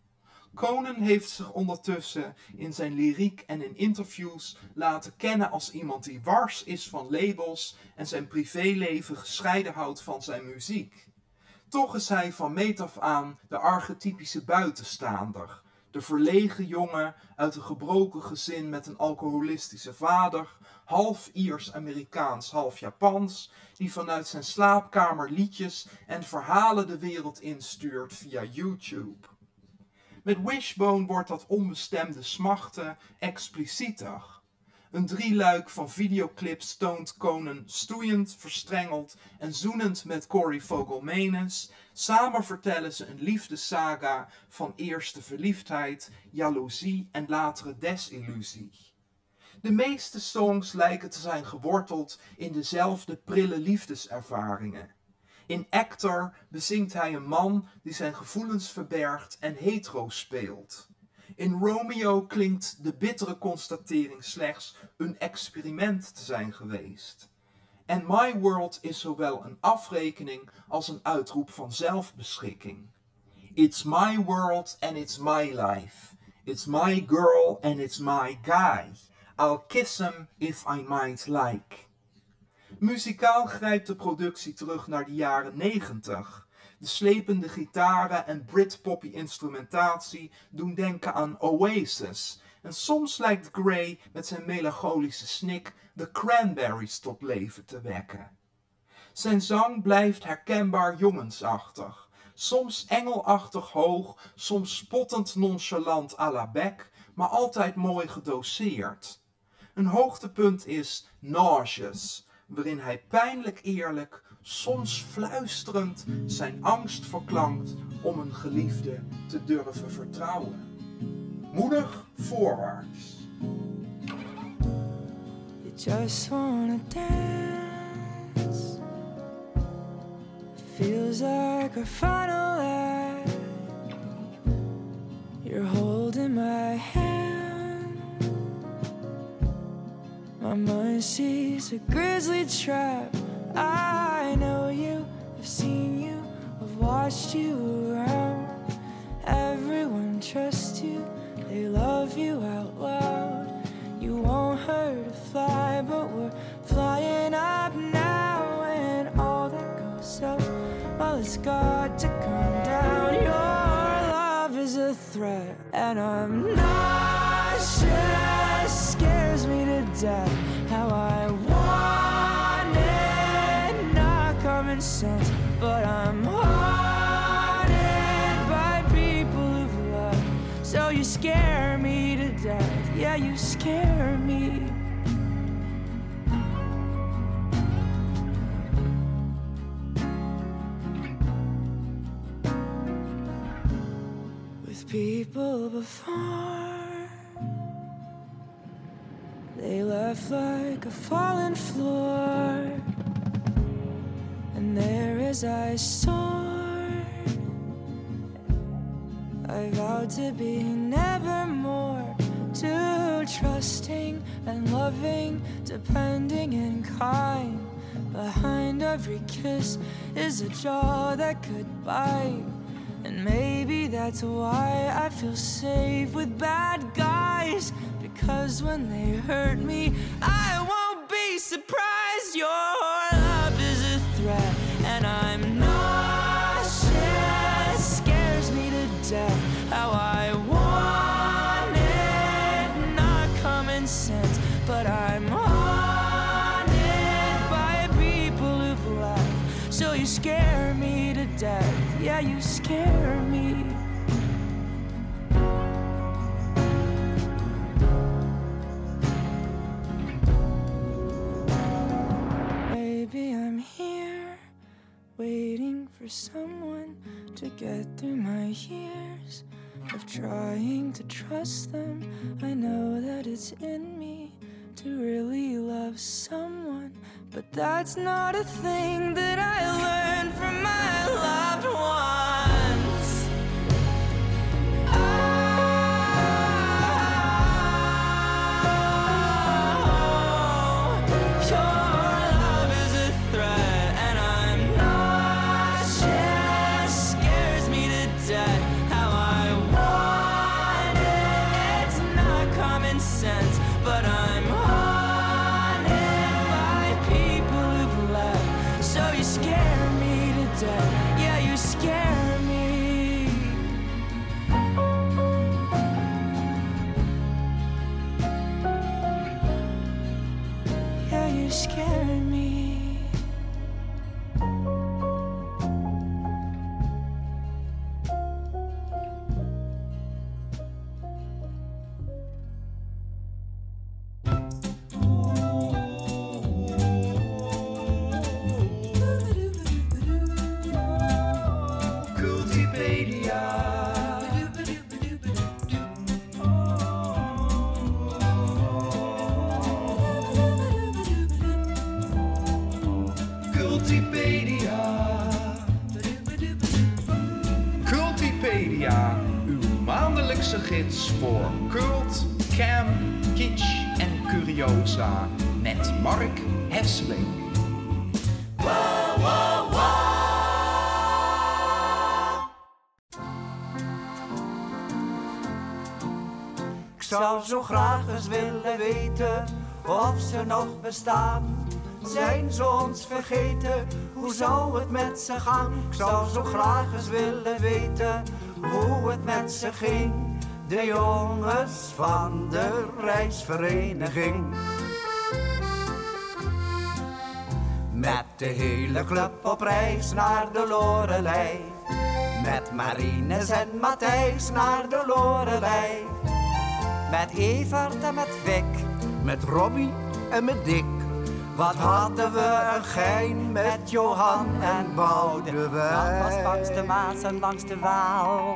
Speaker 3: Conan heeft zich ondertussen in zijn lyriek en in interviews laten kennen als iemand die wars is van labels en zijn privéleven gescheiden houdt van zijn muziek. Toch is hij van meet af aan de archetypische buitenstaander. De verlegen jongen uit een gebroken gezin met een alcoholistische vader, half Iers-Amerikaans, half Japans, die vanuit zijn slaapkamer liedjes en verhalen de wereld instuurt via YouTube. Met Wishbone wordt dat onbestemde smachten explicieter. Een drieluik van videoclips toont Conan stoeiend, verstrengeld en zoenend met Corey Fogle-Menes. Samen vertellen ze een liefdessaga van eerste verliefdheid, jaloezie en latere desillusie. De meeste songs lijken te zijn geworteld in dezelfde prille liefdeservaringen. In Actor bezingt hij een man die zijn gevoelens verbergt en hetero speelt. In Romeo klinkt de bittere constatering slechts een experiment te zijn geweest. En My World is zowel een afrekening als een uitroep van zelfbeschikking. It's my world and it's my life. It's my girl and it's my guy. I'll kiss him if I might like. Muzikaal grijpt de productie terug naar de jaren negentig. De slepende gitaren en Britpoppy instrumentatie doen denken aan Oasis En soms lijkt Gray met zijn melancholische snik de Cranberries tot leven te wekken. Zijn zang blijft herkenbaar jongensachtig, soms engelachtig hoog, soms spottend nonchalant à la Beck, maar altijd mooi gedoseerd. Een hoogtepunt is Nauseous, waarin hij pijnlijk eerlijk, soms fluisterend, zijn angst verklankt om een geliefde te durven vertrouwen. Moedig voorwaarts.
Speaker 11: You just wanna dance. Feels like a final act. You're holding my hand. My mind sees a grisly trap. I know you, I've seen you, I've watched you around. Everyone trusts you, they love you out loud. You won't hurt to fly, but we're flying up now. And all that goes up, well, it's got to come down. Your love is a threat, and I'm nauseous. Scares me to death how I want it. Not common sense, but I'm haunted by people who've loved. So you scare me to death, yeah, you scare me. With people before, they left like a fallen floor, and there as I soared, I vowed to be never more, too trusting and loving, depending and kind. Behind every kiss is a jaw that could bite, and maybe that's why I feel safe with bad guys, because when they hurt me, I won't be surprised. Your love is a threat, and I'm nauseous. Scares me to death how I want it. Not common sense, but I'm haunted by people who've left. So you scare me to death, yeah, you scare me. Maybe I'm here, waiting for someone to get through my years of trying to trust them. I know that it's in me to really love someone, but that's not a thing that I learned from my loved ones. Oh, your love is a threat, and I'm nauseous. Scares me to death how I want it. It's not common sense, but I'm haunted by people who've left. So you scare me to death, yeah, you scare me. Yeah, you scare me.
Speaker 1: Cultipedia. Cultipedia. Cultipedia, uw maandelijkse gids voor cult, cam, kitsch en curiosa met Mark Hesseling.
Speaker 12: Ik zou zo graag eens willen weten of ze nog bestaan. Zijn ze ons vergeten? Hoe zou het met ze gaan? Ik zou zo graag eens willen weten hoe het met ze ging. de jongens van de reisvereniging. Met de hele club op reis naar de Lorelei. Met Marines en Matthijs naar de Lorelei. Met Evert en met Vic. Met Robbie en met Dick. Wat hadden we een gein met Johan en Boudewijn. Dat was langs de Maas en langs de Waal.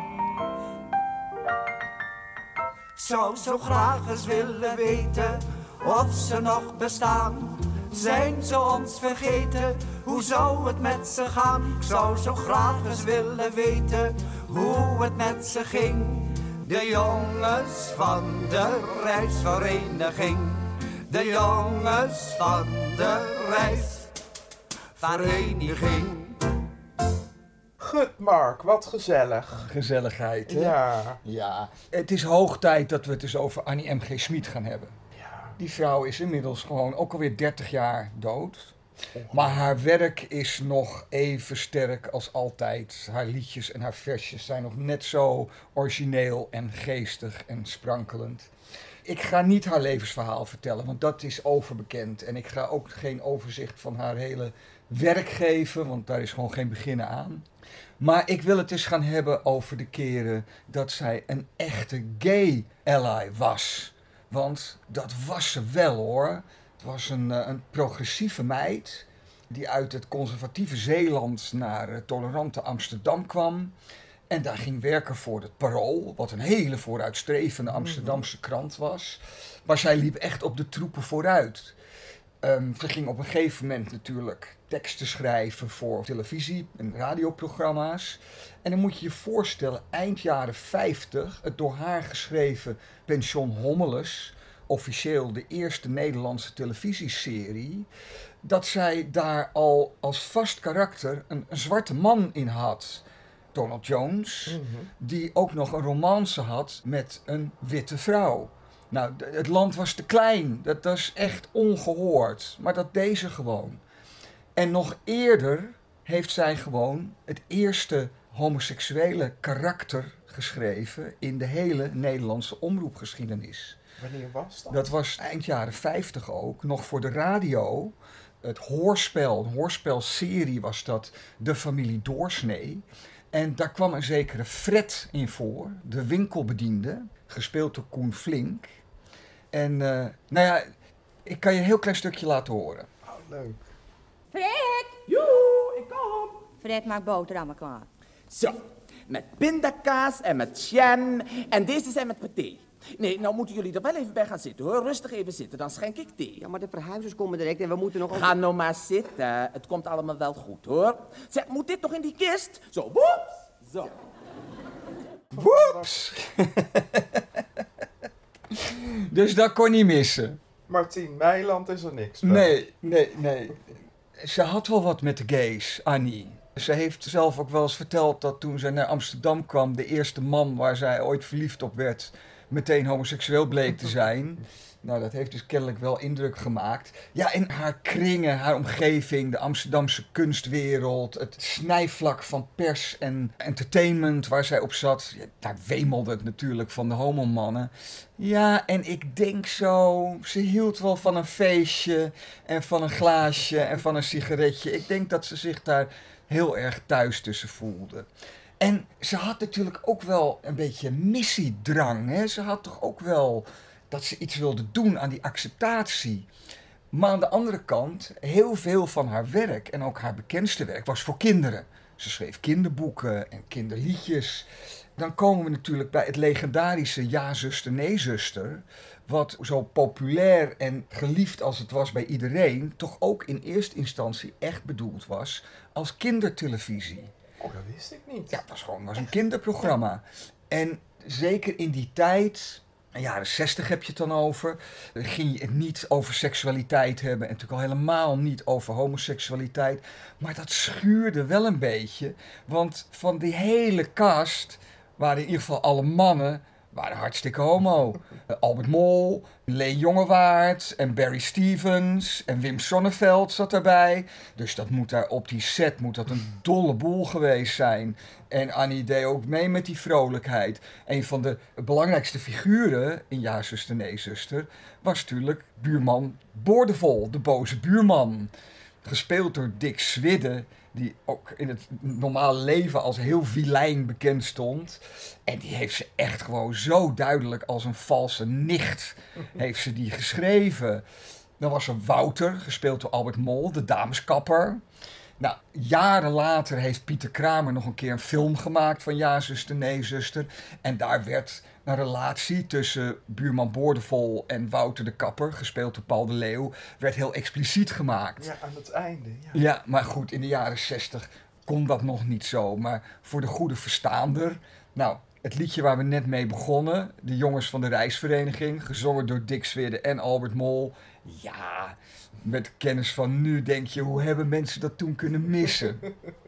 Speaker 12: Ik zou zo graag eens willen weten of ze nog bestaan. Zijn ze ons vergeten? Hoe zou het met ze gaan? Ik zou zo graag eens willen weten hoe het met ze ging. De jongens van de reisvereniging. De jongens van de reisvereniging.
Speaker 3: Gut, Mark, wat gezellig.
Speaker 13: Gezelligheid, hè?
Speaker 3: Ja.
Speaker 13: Ja. Het is hoog tijd dat we het eens over Annie M G Schmid gaan hebben.
Speaker 3: Ja.
Speaker 13: Die vrouw is inmiddels gewoon ook alweer dertig jaar dood. Maar haar werk is nog even sterk als altijd. Haar liedjes en haar versjes zijn nog net zo origineel en geestig en sprankelend. Ik ga niet haar levensverhaal vertellen, want dat is overbekend. En ik ga ook geen overzicht van haar hele werk geven, want daar is gewoon geen beginnen aan. Maar ik wil het eens gaan hebben over de keren dat zij een echte gay ally was. Want dat was ze wel, hoor. Het was een, een progressieve meid die uit het conservatieve Zeeland naar het tolerante Amsterdam kwam. En daar ging werken voor het Parool, wat een hele vooruitstrevende Amsterdamse krant was. Maar zij liep echt op de troepen vooruit. Um, ze ging op een gegeven moment natuurlijk teksten schrijven voor televisie- en radioprogramma's. En dan moet je je voorstellen, eind jaren vijftig, het door haar geschreven Pension Hommeles, officieel de eerste Nederlandse televisieserie, dat zij daar al als vast karakter een, een zwarte man in had. Donald Jones, mm-hmm. die ook nog een romance had met een witte vrouw. Nou, d- het land was te klein, dat was echt ongehoord, maar dat deed ze gewoon. En nog eerder heeft zij gewoon het eerste homoseksuele karakter geschreven in de hele Nederlandse omroepgeschiedenis.
Speaker 3: Wanneer was dat?
Speaker 13: Dat was eind jaren vijftig ook, nog voor de radio. Het hoorspel, een hoorspelserie was dat, De Familie Doorsnee. En daar kwam een zekere Fred in voor, de winkelbediende, gespeeld door Koen Flink. En uh, nou ja, ik kan je een heel klein stukje laten horen.
Speaker 3: Oh, leuk.
Speaker 14: Fred!
Speaker 15: Joe, ik kom.
Speaker 14: Fred maakt boterhammen klaar.
Speaker 15: Zo, met pindakaas en met jam en deze zijn met paté. Nee, nou moeten jullie er wel even bij gaan zitten, hoor. Rustig even zitten, dan schenk ik thee.
Speaker 16: Ja, maar de verhuizers komen direct en we moeten nog...
Speaker 15: Ga nou maar zitten. Het komt allemaal wel goed, hoor. Zeg, moet dit nog in die kist? Zo, woeps. Zo.
Speaker 13: Woeps. Dus dat kon niet missen.
Speaker 3: Martien Meiland is er niks bij.
Speaker 13: Nee, nee, nee. Ze had wel wat met de gays, Annie. Ze heeft zelf ook wel eens verteld dat toen ze naar Amsterdam kwam, de eerste man waar zij ooit verliefd op werd, meteen homoseksueel bleek te zijn. Nou, dat heeft dus kennelijk wel indruk gemaakt. Ja, en haar kringen, haar omgeving, de Amsterdamse kunstwereld, het snijvlak van pers en entertainment waar zij op zat, ja, daar wemelde het natuurlijk van de homomannen. Ja, en ik denk zo, ze hield wel van een feestje en van een glaasje en van een sigaretje. Ik denk dat ze zich daar heel erg thuis tussen voelde. En ze had natuurlijk ook wel een beetje missiedrang, hè? Ze had toch ook wel dat ze iets wilde doen aan die acceptatie. Maar aan de andere kant, heel veel van haar werk en ook haar bekendste werk was voor kinderen. Ze schreef kinderboeken en kinderliedjes. Dan komen we natuurlijk bij het legendarische Ja, zuster, nee, zuster. Wat zo populair en geliefd als het was bij iedereen, toch ook in eerste instantie echt bedoeld was als kindertelevisie.
Speaker 3: Oh, dat wist ik niet.
Speaker 13: Ja, het was gewoon was een kinderprogramma. En zeker in die tijd, in de jaren zestig heb je het dan over, ging je het niet over seksualiteit hebben en natuurlijk al helemaal niet over homoseksualiteit. Maar dat schuurde wel een beetje, want van die hele cast waren in ieder geval alle mannen waren hartstikke homo. Uh, Albert Mol, Lee Jongewaard en Barry Stevens en Wim Sonneveld zat daarbij. Dus dat moet daar op die set moet dat een dolle boel geweest zijn. En Annie deed ook mee met die vrolijkheid. Een van de belangrijkste figuren in Ja, zuster, nee, zuster was natuurlijk buurman Boordevol, de boze buurman. Gespeeld door Dick Swidde, die ook in het normale leven als heel vilijn bekend stond. En die heeft ze echt gewoon zo duidelijk als een valse nicht heeft ze die geschreven. Dan was er Wouter, gespeeld door Albert Mol, de dameskapper. Nou, jaren later heeft Pieter Kramer nog een keer een film gemaakt van Ja, zuster, nee, zuster. En daar werd een relatie tussen buurman Boordevol en Wouter de Kapper, gespeeld door Paul de Leeuw, werd heel expliciet gemaakt.
Speaker 7: Ja, aan het einde. Ja,
Speaker 13: ja maar goed, in de jaren zestig kon dat nog niet zo. Maar voor de goede verstaander, nou, het liedje waar we net mee begonnen, De Jongens van de Reisvereniging, gezongen door Dick Swidde en Albert Mol. Ja, met kennis van nu denk je, hoe hebben mensen dat toen kunnen missen?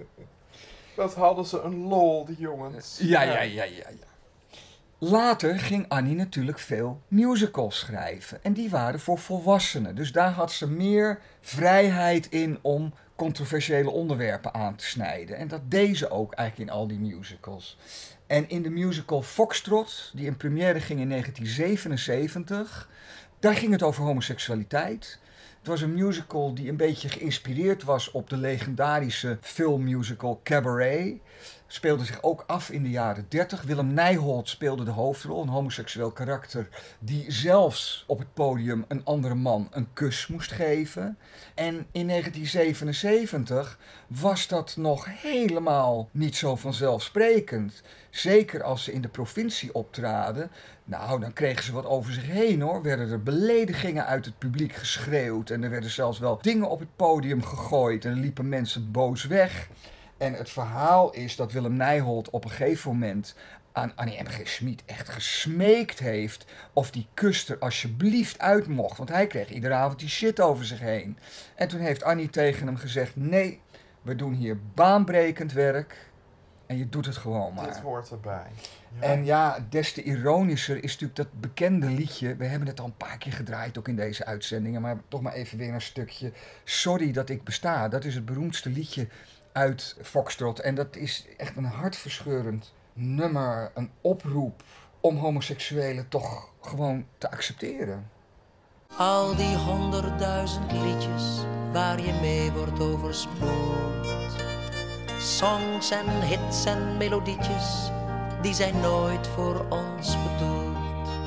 Speaker 7: Wat hadden ze een lol, die jongens.
Speaker 13: Ja, ja, ja, ja, ja. Later ging Annie natuurlijk veel musicals schrijven. En die waren voor volwassenen. Dus daar had ze meer vrijheid in om controversiële onderwerpen aan te snijden. En dat deed ze ook eigenlijk in al die musicals. En in de musical Foxtrot, die in première ging in negentien zevenenzeventig... daar ging het over homoseksualiteit. Het was een musical die een beetje geïnspireerd was op de legendarische filmmusical Cabaret. Speelde zich ook af in de jaren dertig. Willem Nijholt speelde de hoofdrol, een homoseksueel karakter die zelfs op het podium een andere man een kus moest geven. En in negentien zevenenzeventig was dat nog helemaal niet zo vanzelfsprekend. Zeker als ze in de provincie optraden. Nou, dan kregen ze wat over zich heen hoor. Werden er beledigingen uit het publiek geschreeuwd. En er werden zelfs wel dingen op het podium gegooid. En er liepen mensen boos weg. En het verhaal is dat Willem Nijholt op een gegeven moment aan Annie M G Schmid echt gesmeekt heeft of die kus er alsjeblieft uit mocht. Want hij kreeg iedere avond die shit over zich heen. En toen heeft Annie tegen hem gezegd, nee, we doen hier baanbrekend werk en je doet het gewoon maar.
Speaker 7: Dit hoort erbij. Ja.
Speaker 13: En ja, des te ironischer is natuurlijk dat bekende liedje. We hebben het al een paar keer gedraaid, ook in deze uitzendingen. Maar toch maar even weer een stukje. Sorry dat ik besta. Dat is het beroemdste liedje uit Foxtrot. En dat is echt een hartverscheurend nummer. Een oproep om homoseksuelen toch gewoon te accepteren.
Speaker 17: Al die honderdduizend liedjes waar je mee wordt overspoeld. Songs en hits en melodietjes, die zijn nooit voor ons bedoeld.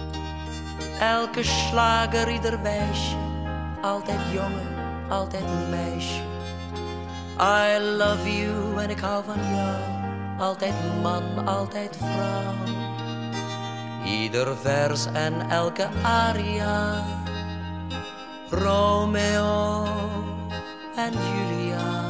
Speaker 17: Elke slager, ieder wijsje, altijd jongen, altijd een meisje. I love you en ik hou van jou, altijd man, altijd vrouw. Ieder vers en elke aria, Romeo en Julia.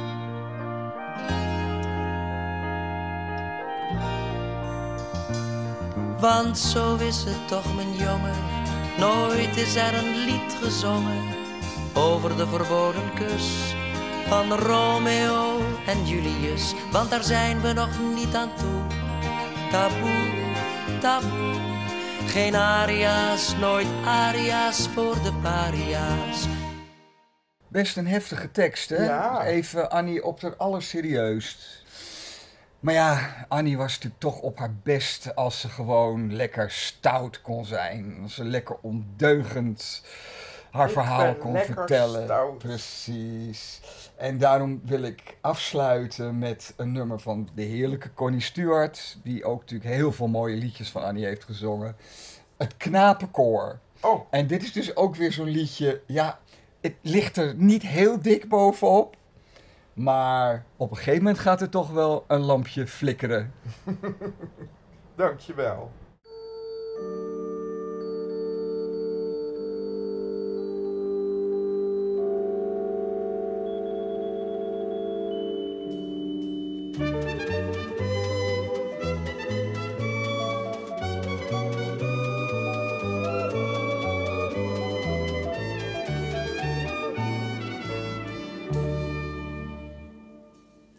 Speaker 17: Want zo is het toch, mijn jongen, nooit is er een lied gezongen over de verboden kus van Romeo en Julius. Want daar zijn we nog niet aan toe. Taboe, taboe. Geen aria's, nooit aria's voor de paria's.
Speaker 13: Best een heftige tekst, hè?
Speaker 7: Ja.
Speaker 13: Even Annie op haar allerserieust. Maar ja, Annie was natuurlijk toch op haar best als ze gewoon lekker stout kon zijn. Als ze lekker ondeugend haar
Speaker 7: Ik
Speaker 13: verhaal
Speaker 7: ben
Speaker 13: kon
Speaker 7: lekker
Speaker 13: vertellen.
Speaker 7: stout.
Speaker 13: Precies. En daarom wil ik afsluiten met een nummer van de heerlijke Connie Stewart. Die ook natuurlijk heel veel mooie liedjes van Annie heeft gezongen. Het Knapenkoor.
Speaker 7: Oh.
Speaker 13: En dit is dus ook weer zo'n liedje. Ja, het ligt er niet heel dik bovenop. Maar op een gegeven moment gaat er toch wel een lampje flikkeren.
Speaker 7: Dankjewel.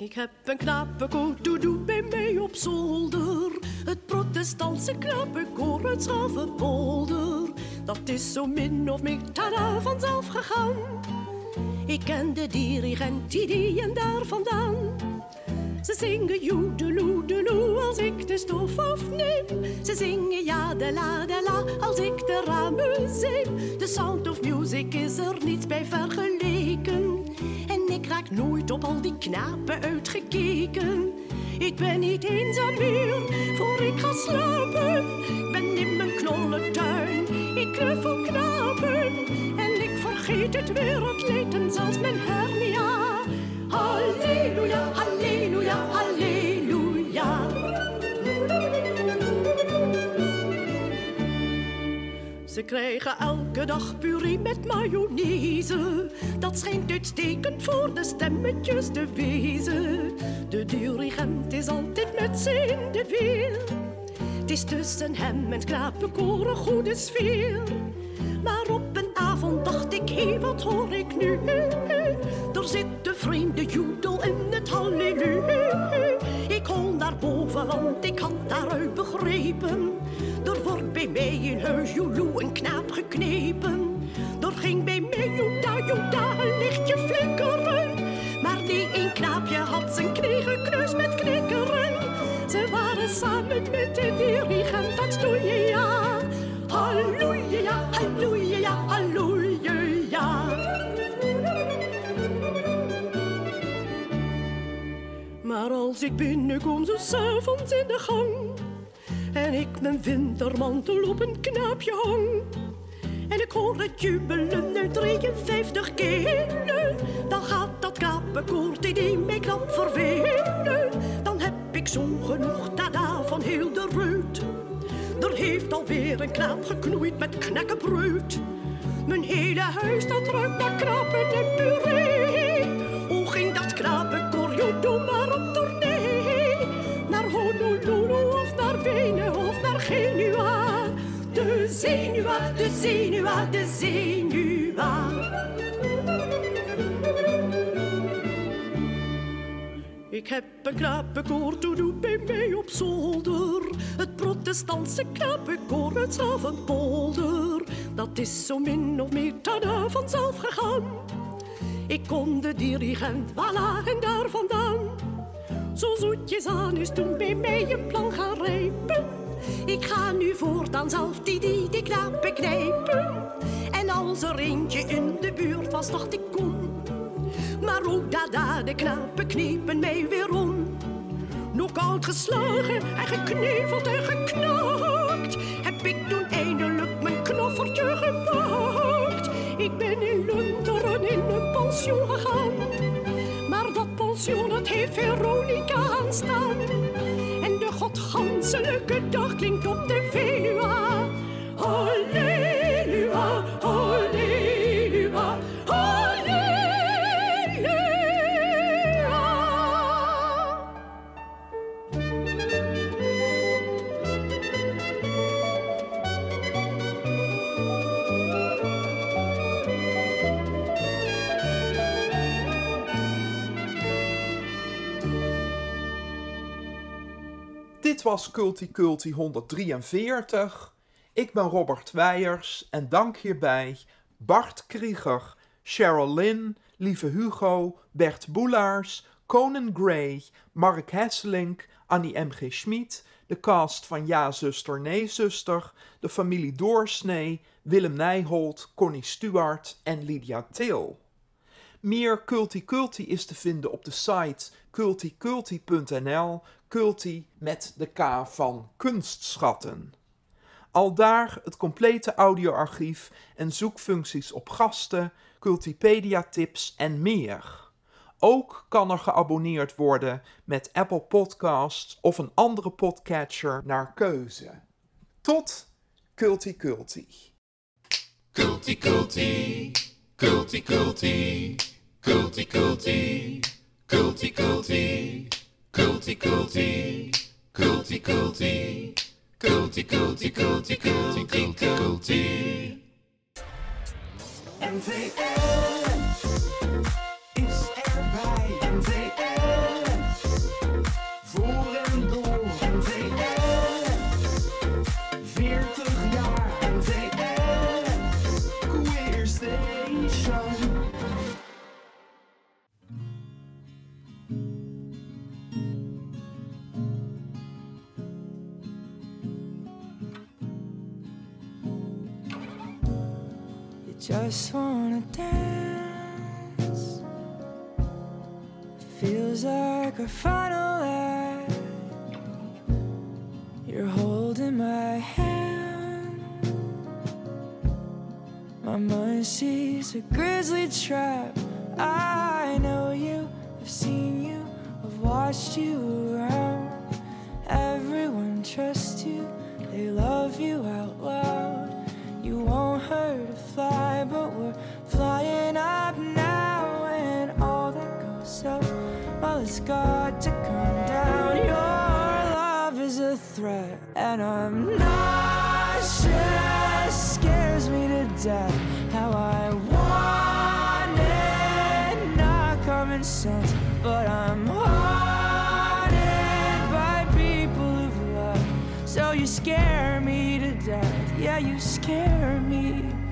Speaker 18: Ik heb een knapenkoor, doe bij mij op zolder. Het protestantse knapenkoor uit Schavepolder. Dat is zo min of meer tada vanzelf gegaan. Ik ken de dirigent die die en daar vandaan. Ze zingen joedeloedeloe als ik de stof afneem. Ze zingen ja de la de la als ik de ramen zeem. De Sound of Music is er niets bij vergeleken. En ik raak nooit op al die knapen uitgekeken. Ik ben niet eenzaam meer voor ik ga slapen. Ik ben in mijn knollentuin, ik knuffel knapen. En ik vergeet het wereldleed en zelfs mijn hernia. Halleluja, halleluja, halleluja. Ze krijgen elke dag puree met mayonaise. Dat schijnt uitstekend voor de stemmetjes te wezen. De dirigent is altijd met ze in de weer. Het is tussen hem en het knapenkoor een goede sfeer. Maar op een avond dacht ik, hé, hey, wat hoor ik nu? Er zit de vreemde joedel in het halleluja. Ik hol naar boven, want ik had daaruit begrepen. Er wordt bij mij in huis joeloe een knaap geknepen. Er ging bij mij joeda, joeda een lichtje flikkeren. Maar die een knaapje had zijn knie gekneusd met knikkeren. Ze waren samen met de dirigent, dat stoeien ja. Halleluja, halleluja, halleluja. Maar als ik binnenkom zo 's avonds in de gang en ik mijn wintermantel op een knaapje hang en ik hoor het jubelen uit drieënvijftig kelen, dan gaat dat knapenkoor die mij knap vervelen. Dan heb ik zo genoeg tada van heel de reut. Er heeft alweer een knaap geknoeid met knekkenbreud. Mijn hele huis dat ruikt naar krapen en puree. Hoe ging dat knapenkoor, joh, doe maar op tournee. Naar Honolulu of naar Wenen of naar Genua. De Zenua, de Zenua, de Zenua. Ik heb een knapenkoor, doe bij mij op zolder. Het protestantse knapenkoor uit Schavepolder. Dat is zo min of meer tada vanzelf gegaan. Ik kon de dirigent voilà en daar vandaan. Zo zoetjes aan is toen bij mij een plan gaan rijpen. Ik ga nu voortaan zelf die die die knapen knijpen. En als er eentje in de buurt was, dacht ik kom. Maar ook dada, de knapen knepen mij weer om. Knock-out geslagen en gekneveld en geknakt. Heb ik toen eindelijk mijn knoffertje gepakt. Ik ben in Lunteren in een pension gegaan. Maar dat pension, dat heeft Veronica aanstaan. En de godganselijke dag klinkt op de Veluwa. Halleluja, halleluja, halleluja.
Speaker 3: Dit was Culti Culti honderddrieënveertig. Ik ben Robert Weijers en dank hierbij Bart Krieger, Cheryl Lynn, Lieve Hugo, Bert Boelaars, Conan Gray, Mark Hesselink, Annie M G Schmid, de cast van Ja Zuster, Nee Zuster, de familie Doorsnee, Willem Nijholt, Connie Stuart en Lydia Til. Meer Culti Culti is te vinden op de site culticulti punt n l, Culti met de K van kunstschatten. Aldaar het complete audioarchief en zoekfuncties op gasten, Cultipedia-tips en meer. Ook kan er geabonneerd worden met Apple Podcasts of een andere podcatcher naar keuze. Tot Culti Culti.
Speaker 2: Culti Culti, Culti Culti, Culti Culti, Culti Culti, Culti Culti, Culti Culti, Culti Culti, Culti Culti, Culti Culti.
Speaker 19: M V S is erbij. M V S
Speaker 11: ocean. You just wanna dance. Feels like our final act. You're holding my hand. My mind sees a grisly trap. I know you, I've seen you, I've watched you around. Everyone trusts you, they love you out loud. You won't hurt a fly, but we're flying up now. And all that goes up, well, it's got to come down. Your love is a threat, and I'm nauseous. Scares me to death how I want it. Not common sense, but I'm haunted by people who've loved. So you scare me to death, yeah, you scare me.